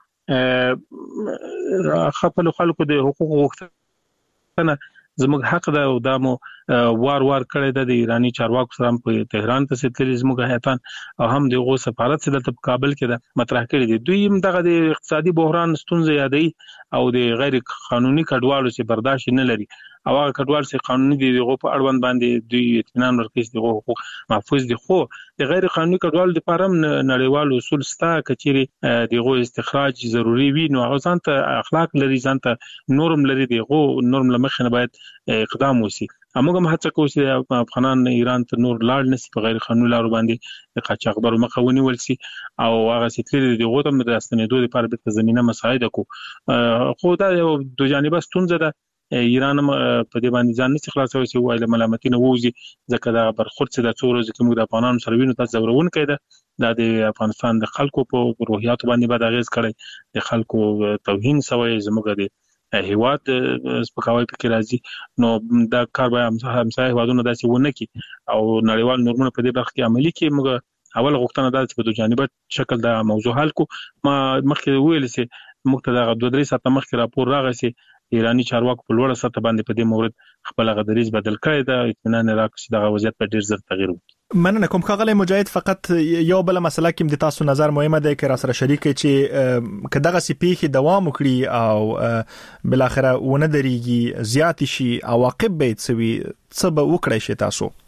د خپل خلکو د حقوقو غوښتنه زموږ حق ده او دا مو وار وار کړی ده د ایرانی چارواکو سره په تهران ته ستلې زموږ هیئتان او هم دغه سفارت سره د کابل کې ده مطرح کړی دي. دوی هم دغه د اقتصادي بحران ستونزې یادوي او د غیر قانوني کډوالو چې برداشت نه لري او هغه کډوال چې قانوني دي دغه په اړوند باندې دوی اطمینان ورکړي دغه حقوق محفوظ دي. خو د غیر قانوني کډوالو لپاره نړیوال اصول ستا کچيري دغه استخراج ضروری وي نو هغه ځان ته اخلاق لري ځان ته نورم لري دغه نورم لمخنه باید اقدام وشي. موږ هم هڅه کوو چې افغانان ایران ته نور لاړ نشي په غیر قانوني لارو باندې د قاچاقبرو مخه ونیول شي او هغه ستلې دغه ته د استنیدو لپاره د زمينه مساعده کو. خو دا یو دوه جانبه ستونزه ده. ایران په دې باندې ځان نه خلاصوي چې وایي ملامتي نه ووزي ځکه دا برخورد چې د څورو ځکه موږ د افغانانو سره وینو تاسو ورون کړه د افغانستان د خلکو په روحیات باندې به د غیز کړي د خلکو توهین سوی زموږ د هیواد سپکاوی پکې راځي نو دا کار به همسایه هیوادونو داسې ونه کی او نړیوال نورمونه په دې برخه کې عملي کې موږ اول غوښتنه ده چې په دوه جانبه شکل دا موضوع حل کو. ما مخکې ویل چې موږ ته دا دوه درې ساعته مخکې راپور راغی چې ایرانی چارواکو په لوړه سطح باندې په دې مورد خپل غدریز بدل کړی دا اطمینان راکړي دا وضعیت په ډیر زر تغییر وکړي. مننه کوم خغله مجاهد فقط یو بل مسله کې د تاسو نظر مهمه ده چې را سره شریک چې کداغه سپیخي دوام وکړي او بل اخره ونه دريږي زیات شي عواقب به څه وي څه به وکړي شي تاسو؟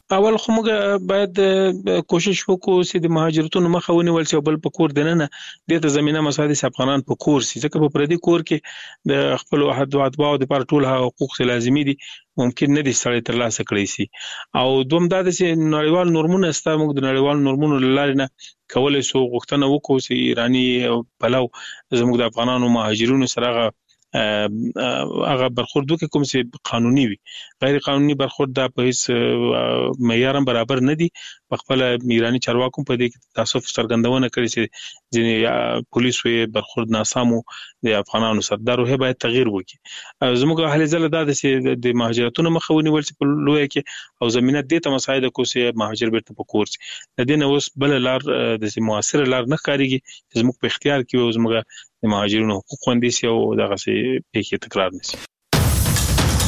اول خو موږ باید کوشش وکړو چې د مهاجرتونو مخه ونیول شي او بل په کور دننه د ته زمينه مساعد افغانان په کور سي ځکه په پردي کور کې د خپل وحد او اتباع د پر ټول حقوق لازمي دي ممکن نه دي سړی تر لاسه کړی سي او دوم دا د نړیوال نورمونه است موږ د نړیوال نورمونو لارې نه کولای سو غوښتنه وکړو چې ایرانی پلو زموږ د افغانانو مهاجرونو سره هغه برخورد وکړي کوم چې قانوني وي غیر قانوني برخورد د په هیڅ معیار برابر نه دي په خپل ایرانی چارواکو په دې کې تاسف څرګندونه کړې چې ځینې پولیس وي برخورد ناسمو د افغانانو سره دا روحه باید تغییر وکړي زموږ اهل ځله دا د مهاجرتونو مخاوني ول چې په لوی کې او زمينه د ته مساعده کو چې مهاجر بیرته په کورس د دې نو اوس بل لار د موثر لار نه کاریږي چې زموږ په اختیار کې او زموږ د مهاجرونو حقوق خوندي سي او دغه څه په کې تکرار نشي